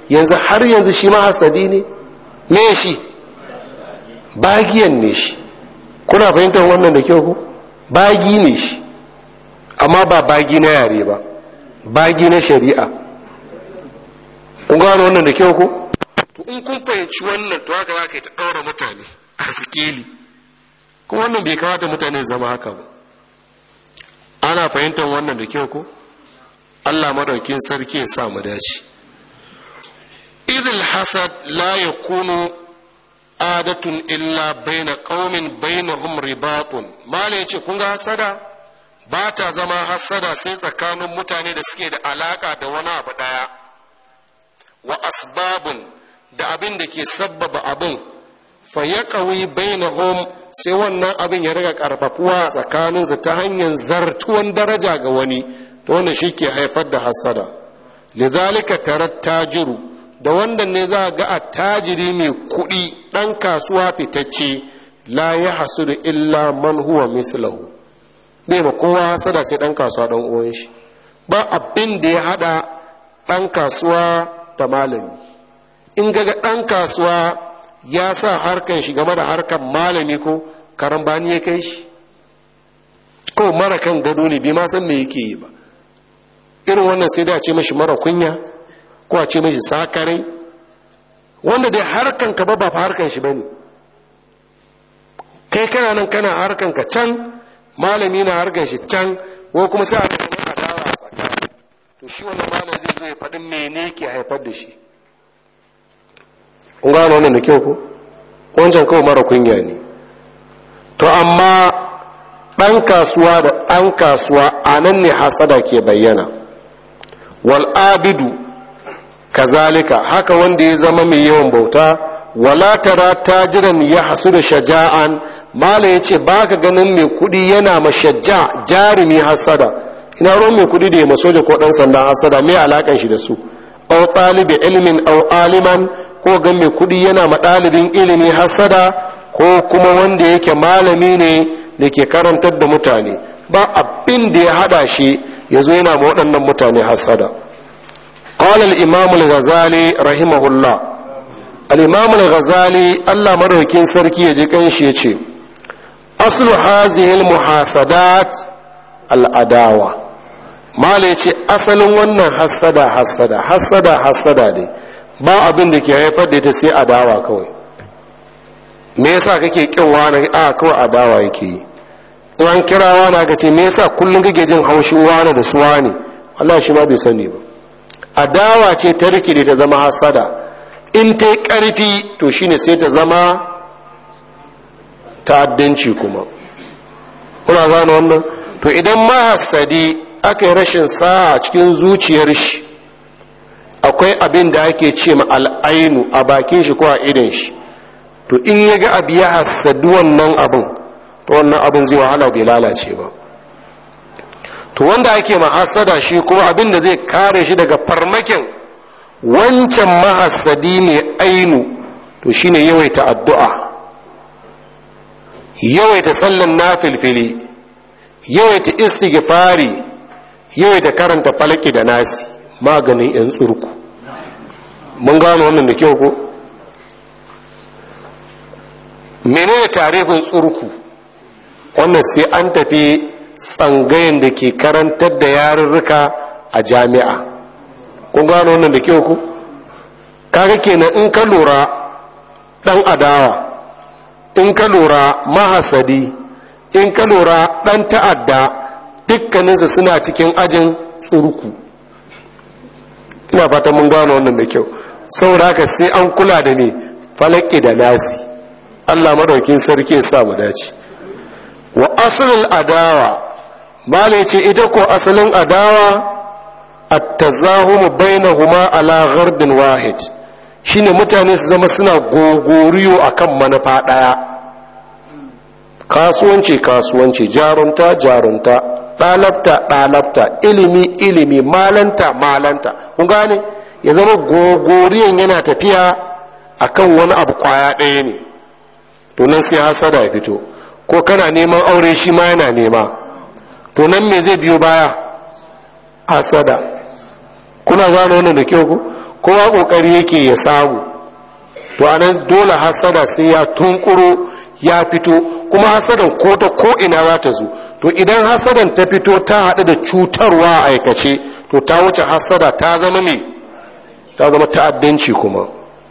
yanzu har yanzu shi ma hasadi ne me shi bagiyan ne shi. Kuna fahimtar wannan da kyau ku? Bagi ne shi, amma ba bagi na yare ba, bagi na shari'a. Kun gano wannan da kyau ku? To in kun fahimci wannan to haka za ka yi ta ɗaura mutane a sikeli, kuma wannan bai kamata mutane zama haka ba. Ana fahimtar wannan da kyau ku? Allah madaukin sarki ya sa mu dace. idil hasad la yakunu adatun illa baina qaumin bainahum ribatun. Malai yace kun ga hasada ba ta zama hasada sai tsakanin mutane da suke da alaka da wani abu daya, wa asbabun da abin da ke sabbaba abin, fa yaqawi bainahum sai wannan abin ya riga karfafuwa tsakanin su ta hanyar zartuwan daraja ga wani, to wannan shike haifar da hasada. lidhalika tarat tajiru, da wannan ne za ga attajiri mai kuɗi ɗan kasuwa fitacce la ya hasudu illa man huwa mislahu, bai ma kowa hasada sai ɗan kasuwa ɗan uwan shi. ba abin da ya haɗa ɗan kasuwa da malami. in ga ɗan kasuwa ya sa harkan shi game da harkan malami ko karambani ya kai shi, ko mara kan gado ne bai ma san me yake yi ba. irin wannan sai da a ce mashi mara kunya ko a ce mashi sakarai, wanda dai harkan ka ba fa harkan shi bane. kai kana nan kana harkan ka can, malami na harkan shi can, ko kuma sai a ga wani adawa a tsakani. to shi wannan malam zai zo ya faɗin mene ke haifar da shi. kun gano wannan da kyau ko? wancan kawai mara kunya ne. to amma ɗan kasuwa da ɗan kasuwa a nan ne hasada ke bayyana. wal abidu kazalika, haka wanda ya zama mai yawan bauta. wala tara tajiran ya hasu da shaja'an, mala ya ce ba ka ganin mai kudi yana mashajja jarumi hasada. ina ruwan mai kudi da ya masoja ko dan sandan hasada, mai alakan shi da su? au talibi ilmin au aliman, ko ga mai kudi yana ma ɗalibin ilimi hasada, ko kuma wanda yake malami ne da ke karantar da mutane. ba abin da ya hada shi ya zo yana ma waɗannan mutane hasada. قال الإمام الغزالي رحمه الله، الإمام الغزالي الله مدوكين سركي يجيكن شي يچه أصل هذه المحاسدات العداوة. ما ليچه أصل wannan hasada ne, ba abin da ke haifar da ita sai adawa kawai. me yasa kake kin wani? kawai adawa yake yi. in an kira wani ga ce me yasa kullun kake jin haushin wani da suwa ne? Allah shi ma bai sani ba. adawa ce ta rikide ta zama hasada. in ta yi ƙarfi to shine sai ta zama ta'addanci kuma. kuna gano wannan? to idan mahasadi aka yi rashin sa'a a cikin zuciyar shi, akwai abin da ake ce ma al'ainu a bakin shi ko a idan shi, to in ya ga abu ya hasadu wannan abin, to wannan abin zai wahala bai lalace ba. to wanda ake mahasada shi kuma abin da zai kare shi daga farmakin wancan mahasadi mai ainu, to shine yawaita addu'a, yawaita sallan nafilfili, yawaita istighfari, yawaita karanta falaki da nasi, maganin yan tsurku. mun gano wannan da kyau ko? menene tarifin tsurku? wannan sai an tafi tsangayen da ke karantar da yarurruka a jami'a. kun gano wannan da kyau ku? kaga kenan in ka lura dan adawa, in ka lura mahasadi, in ka lura dan ta'adda, dukkaninsu suna cikin ajin tsurku. ina fata mun gano wannan da kyau. saboda haka sai an kula da me falaki da nasi. Allah madaukin sarki ya sa mu dace. wa aslul adawa, malai ce ita ko asalin adawa at-tazahum bainahuma ala ghardin wahid, shine mutane su zama suna gogoriyo akan manufa daya. kasuwanci, jarunta, ɗalabta, ilimi, malanta. kun gane? ya zama gogoriyan yana tafiya akan wani abu kwaya ɗaya ne, to nan sai hasada ya fito. ko kana neman aure shi ma yana nema, to nan me zai biyo baya? hasada. kuna gano wannan da kyau ku? kowa ƙoƙari yake ya samu, to anan dole hasada sai ya tunkuro ya fito, kuma hasadan ko ta ko'ina za ta zo. To idan hasadan ta fito ta haɗu da cutarwa a aikace, to ta wuce hasada ta zama mai, ta zama ta'addanci kuma.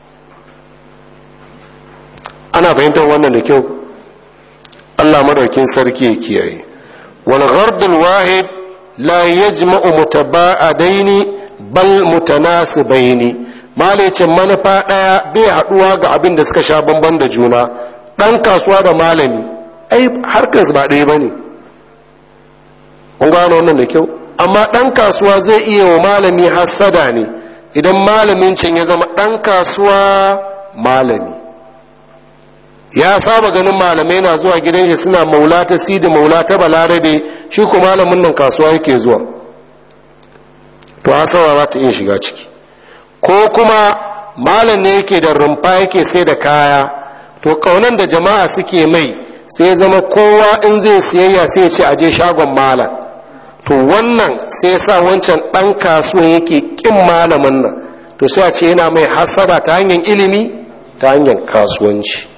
Ana fahimtar wannan da kyau. Allah madaukin sarki ya kiyaye. Wal ghardul wahid la yajma'u mutaba'adaini bal mutanasibaini. Malicin manufa daya bai haduwa ga abin da suka sha bamban da juna. Dan kasuwa da malami ai harkar su ba ɗaya bane. Kun gano wannan da kyau. Amma dan kasuwa zai iya wa malami hasada ne idan malamin can ya zama dan kasuwa malami. Ya saba ganin malamai na zuwa gidan shi suna maula ta sidi maula ta balarabe, shi ko malamin nan kasuwa yake zuwa, to hasara za ta iya shiga ciki. Ko kuma malam ne yake da rumfa yake sai da kaya, to kaunan da jama'a suke mai sai zama kowa in zai siyayya sai ya ce aje shagon malam, to wannan sai sa wancan dan kasuwa yake kin malamin nan, to sai a ce yana mai hasara ta hanyar ilimi, ta hanyar kasuwanci.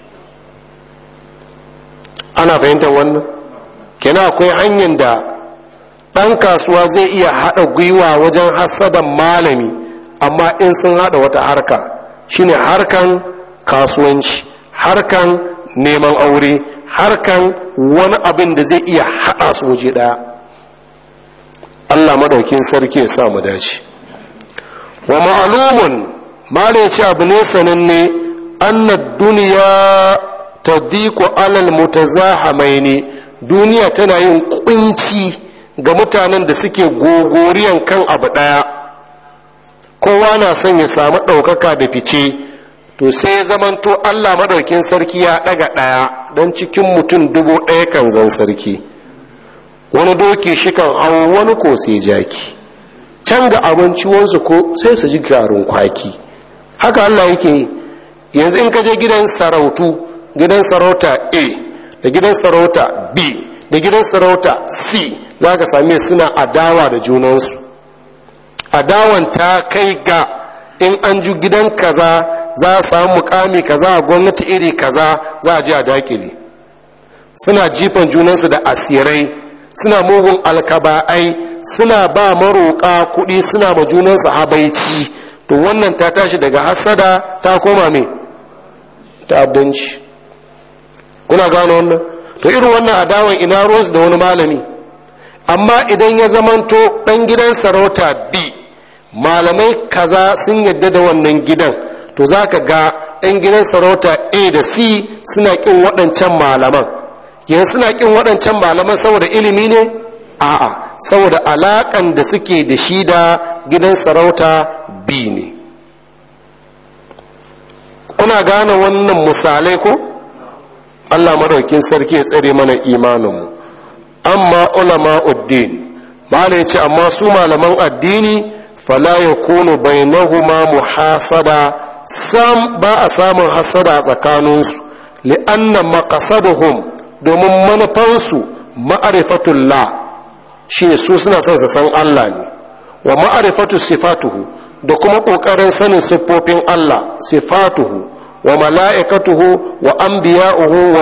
Ana fahimtar wannan? Kenan akwai hanyar da ɗan kasuwa zai iya haɗa gwiwa wajen hasadan malami, amma in sun haɗa wata harka, shine harkan kasuwanci, harkan neman aure, harkan wani abin da zai iya haɗa su waje ɗaya. Allah madaukin sarki ya sa mu dace. Wa ma'lumun mala yace abu ne sananne annad duniya tadiku alal mutazahamaini, duniya tana yin kunci ga mutanen da suke gogoriyan kan abu daya, kowa na son ya samu ɗaukaka da fice, to sai zamanto Allah madaukin sarki ya ɗaga ɗaya don cikin mutum 1000 kan zan sarki. Wani doki shi kan hawo, wani ko sai jaki, can ga abinci wansu ko sai su ji garin kwaki. Haka Allah yake yi. Yanzu in ka je gidan sarautu, gidan sarauta A da gidan sarauta B da gidan sarauta C, za ka same suna adawa da junansu. Adawan ta kai ga in an ju gidan kaza za a samu mukami kaza a gwamnati iri kaza, za a je a dakile. Suna jifan junansu da asirai, suna mugun alkaba'ai, suna ba maroƙa kuɗi, suna ma junansu habaici. To wannan ta tashi daga hasada ta koma mai ta'addanci. Kuna gano wannan? To irin wannan adawan ina ruwansu da wani malami. Amma idan ya zamanto ɗan gidan sarauta B, malamai kaza sun yadda da wannan gidan, to za ka ga ɗan gidan sarauta A da C suna ƙin waɗancan malaman. Yanzu suna ƙin waɗancan malaman saboda ilimi ne? A'a, saboda alaƙan da suke da shi da gidan sarauta B ne. Kuna gane wannan misalai ko? Allah madaukin sarki ya tsare mana imaninmu. Amma ulama'uddin, mala ya ce amma su malaman addini fala yakunu bainahuma muhasada, sam ba a samun hasada a tsakaninsu, li'anna maqasaduhum, domin manufansu ma'rifatullah, shi su suna son su san Allah ne, wa ma'rifatu sifatuhu, da kuma kokarin sanin siffofin Allah, sifatuhu wa mala'ikatuhu wa anbiya'uhu wa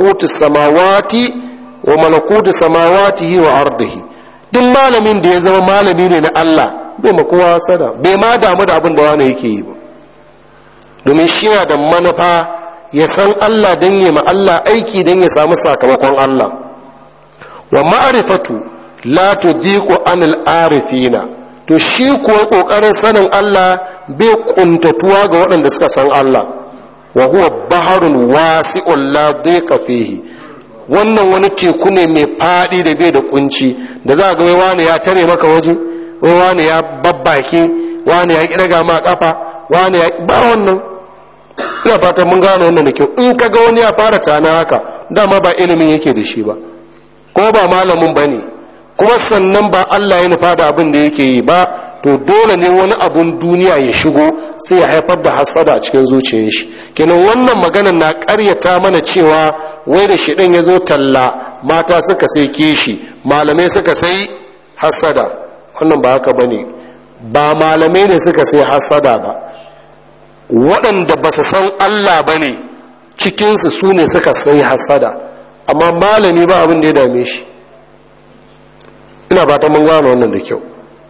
malakutu samawatihi wa ardihi. Duk malamin da ya zama malami ne na Allah bai ma kowa hasada, bai ma damu da abin da wani yake yi ba, domin shi yana da manufa ya san Allah don yi ma Allah aiki don ya samu sakamakon Allah. Wa ma'rifatu la tudiku anil arifina, to shi kuwa kokarin sanin Allah bai kuntatuwa ga waɗanda suka san Allah. Wa huwa baharun wasi'un la dhiqa fihi, wannan wani teku ne mai fadi da bai da kunci, da za ga wai wani ya tare maka waje, wai wani ya babbake, wani ya kiraga ma kafa, wani ya ba wannan. Ina fatan mun gano wannan da kyau. In kaga wani ya fara tana haka, dama ba ilimin yake da shi ba, ko ba malamin bane, kuma sannan ba Allah ya nufa da abin da yake yi ba, to dole ne wani abun duniya ya shigo sai ya haifar da hasada a cikin zuciyar shi. Kenan wannan maganar na ƙaryata mana cewa wai da shiɗin ya zo talla mata suka sai kishi, malamai suka sai hasada. Wannan ba haka bane, ba malamai ne suka sai hasada ba, waɗanda ba su san Allah ba ne cikinsu su ne suka sai hasada, amma malami ba abin da ya dame shi. ina ba ta mun gano wannan da kyau.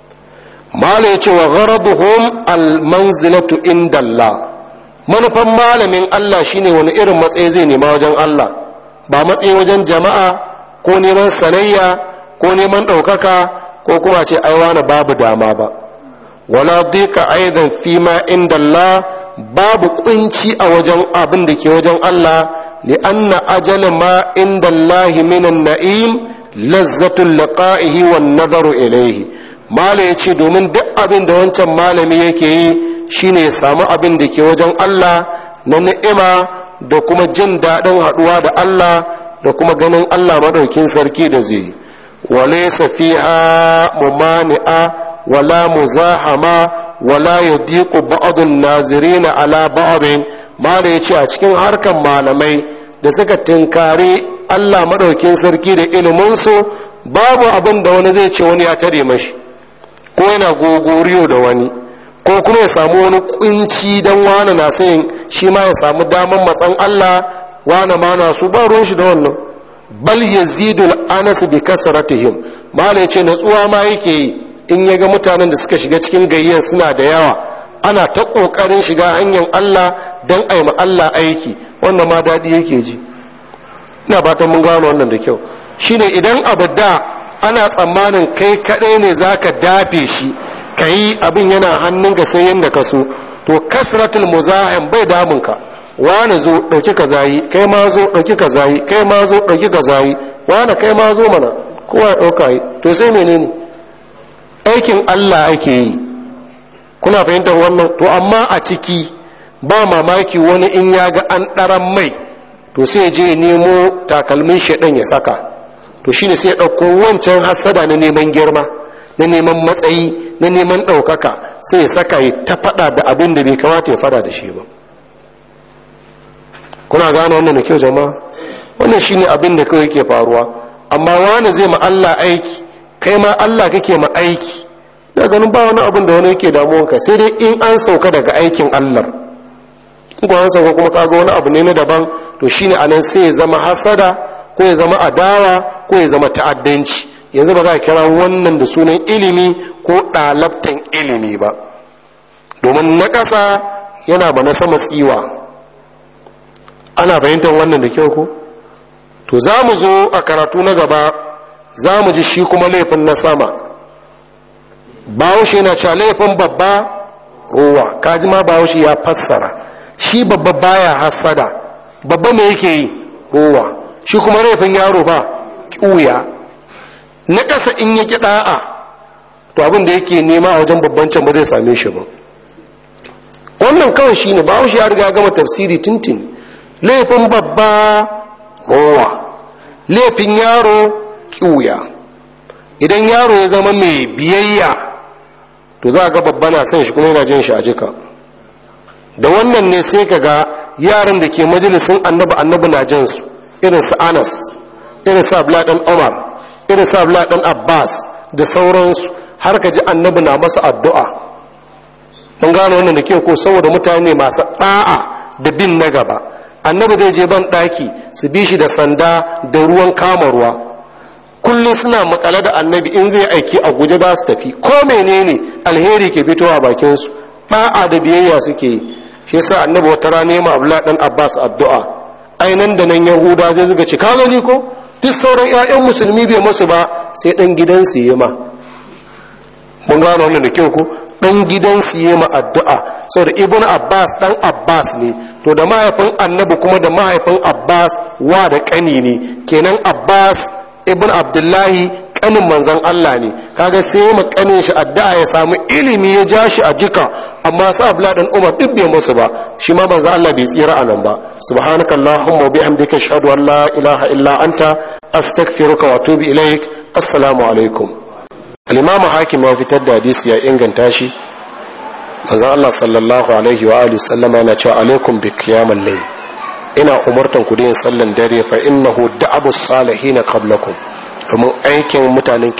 malai ya ce wa gharaduhum almanzilatu inda Allah, manufan malamin Allah shine wani irin matsayi zai nema wajen Allah, ba matsayi wajen jama'a ko neman sanayya ko neman ɗaukaka ko kuma ce aiwana babu dama ba. wala dika aidan fi ma inda Allah, babu kunci a wajen abin da ke wajen Allah, li'anna ajala ma inda Allah minan na'im lazzatul liqa'ihi wan nazaru ilayhi. mala yace domin duk abin da wancan malami yake yi shine ya samu abin da ke wajen Allah na ni'ima da kuma jin daɗin haɗuwa da Allah da kuma ganin Allah madaukin sarki da zai. walaysa fiha mumani'a wala muzahama wala yudiqu ba'd an-nazirin ala ba'd. mala yace a cikin harkan malamai da suka tinkare Allah madaukin sarki da ilimin su, babu abin da wani zai ce wani ya tare mashi ko yana gogoriyo da wani, ko kuma ya samu wani kunci dan wani na sayin shi ma ya samu daman matsan Allah, wani ma na su ba ruwan shi da wannan. bal yazidul anas bi kasratihim, mala yace natsuwa ma yake yi in ya ga mutanen da suka shiga cikin gayyan suna da yawa, ana ta kokarin shiga hanyar Allah dan aima Allah aiki, wannan ma dadi yake ji. ina fatan mun gano wannan da kyau. shine idan abu da ana tsammanin kai kadai ne zaka dafe shi kai abin yana hannunka sai yanda ka so, to kasratul muzahim bai damun ka. wani zo dauki kazayi, kai ma zo dauki kazayi, kai ma zo dauki kazayi, wani kai ma zo mana, kowa ya dauka yi, to sai menene? aikin Allah ake yi. kuna fahimtar wannan? to amma a ciki ba mamaki wani in ya ga an ɗaran mai to sai je nemo takalmin shaɗan ya saka, to shine sai ya ɗauko wancan hasada na neman girma, na neman matsayi, na neman ɗaukaka, sai ya saka ya ta faɗa da abin da bai kamata ya faɗa da shi ba. kuna gane wannan da kyau jama'a? wannan shine abin da kawai ke faruwa. amma wani zai ma Allah aiki, kai ma Allah kake ma aiki, da ganin ba wani abin da wani yake damuwanka, sai dai in an sauka daga aikin Allah. in an sauka kuma kaga wani abu ne na daban, to shine anan sai ya zama hasada ko ya zama adawa ko ya zama ta'addanci. yanzu ba za a kira wannan da sunan ilimi ko ɗalabtan ilimi ba, domin na ƙasa yana ba na sama tsiwa. ana fahimtar wannan da kyau ko? to za mu zo a karatu na gaba za mu ji shi kuma laifin na sama. bahaushe yana cewa laifin babba ruwa, kaji ma bahaushe ya fassara shi babba baya hasada, babba me yake yi? ruwa. shi kuma laifin yaro ba ƙuya. na ƙasa in yake ɗa'a, to abin da yake nema a wajen babban can ba zai same shi ba. wannan kawai shi ne bahaushe ya riga gama tafsiri tintin. laifin babba ruwa, laifin yaro ƙuya. idan yaro ya zama mai biyayya, to za a ga babba na son shi kuma yana jin shi a jika. da wannan ne sai ka ga yaran da ke majalisun annabi na jin su, irin su Anas, irin su Abdullah dan Umar, irin su Abdullah dan Abbas da sauransu, har ka ji annabi na masa addu'a. mun gano wannan da ke ko? saboda mutane masu da'a da bin na gaba. annabi zai je ban daki su bi shi da sanda da ruwan kama ruwa, kullum suna makale da annabi, in zai aiki a guje za su tafi, ko menene alheri ke fitowa bakin su, da'a da biyayya suke yi. shi yasa annabi wata rana ma Abdullah dan Abbas addu'a, ainan da nan Yahuda zai zuga ci, ka gani ko duk sauran ƴaƴan musulmi bai musu ba, sai dan gidansu yi ma. mun gano wannan da kyau ko? dan gidansu yi ma addu'a, saboda ibn Abbas dan Abbas ne, to da mahaifin annabi kuma da mahaifin Abbas wa da kani ne, kenan Abbas ibn Abdullahi kanin manzan Allah ne. kaga sai mu kanin shi addu'a ya samu ilimi ya ja shi a jika, amma sa Abdullah dan Umar duk bai musu ba, shi ma manzan Allah bai tsira anan ba. subhanakallahumma wa bihamdika ashhadu an la ilaha illa anta astaghfiruka wa atubu ilaik. assalamu alaikum. al-imam hakim ya fitar da hadisi ya inganta shi. manzan Allah sallallahu alaihi wa alihi sallama yana cewa alaikum bi qiyamil layl, ina umartan ku da yin sallan dare, fa innahu da'abu salihin qablakum, domin aikin mutanen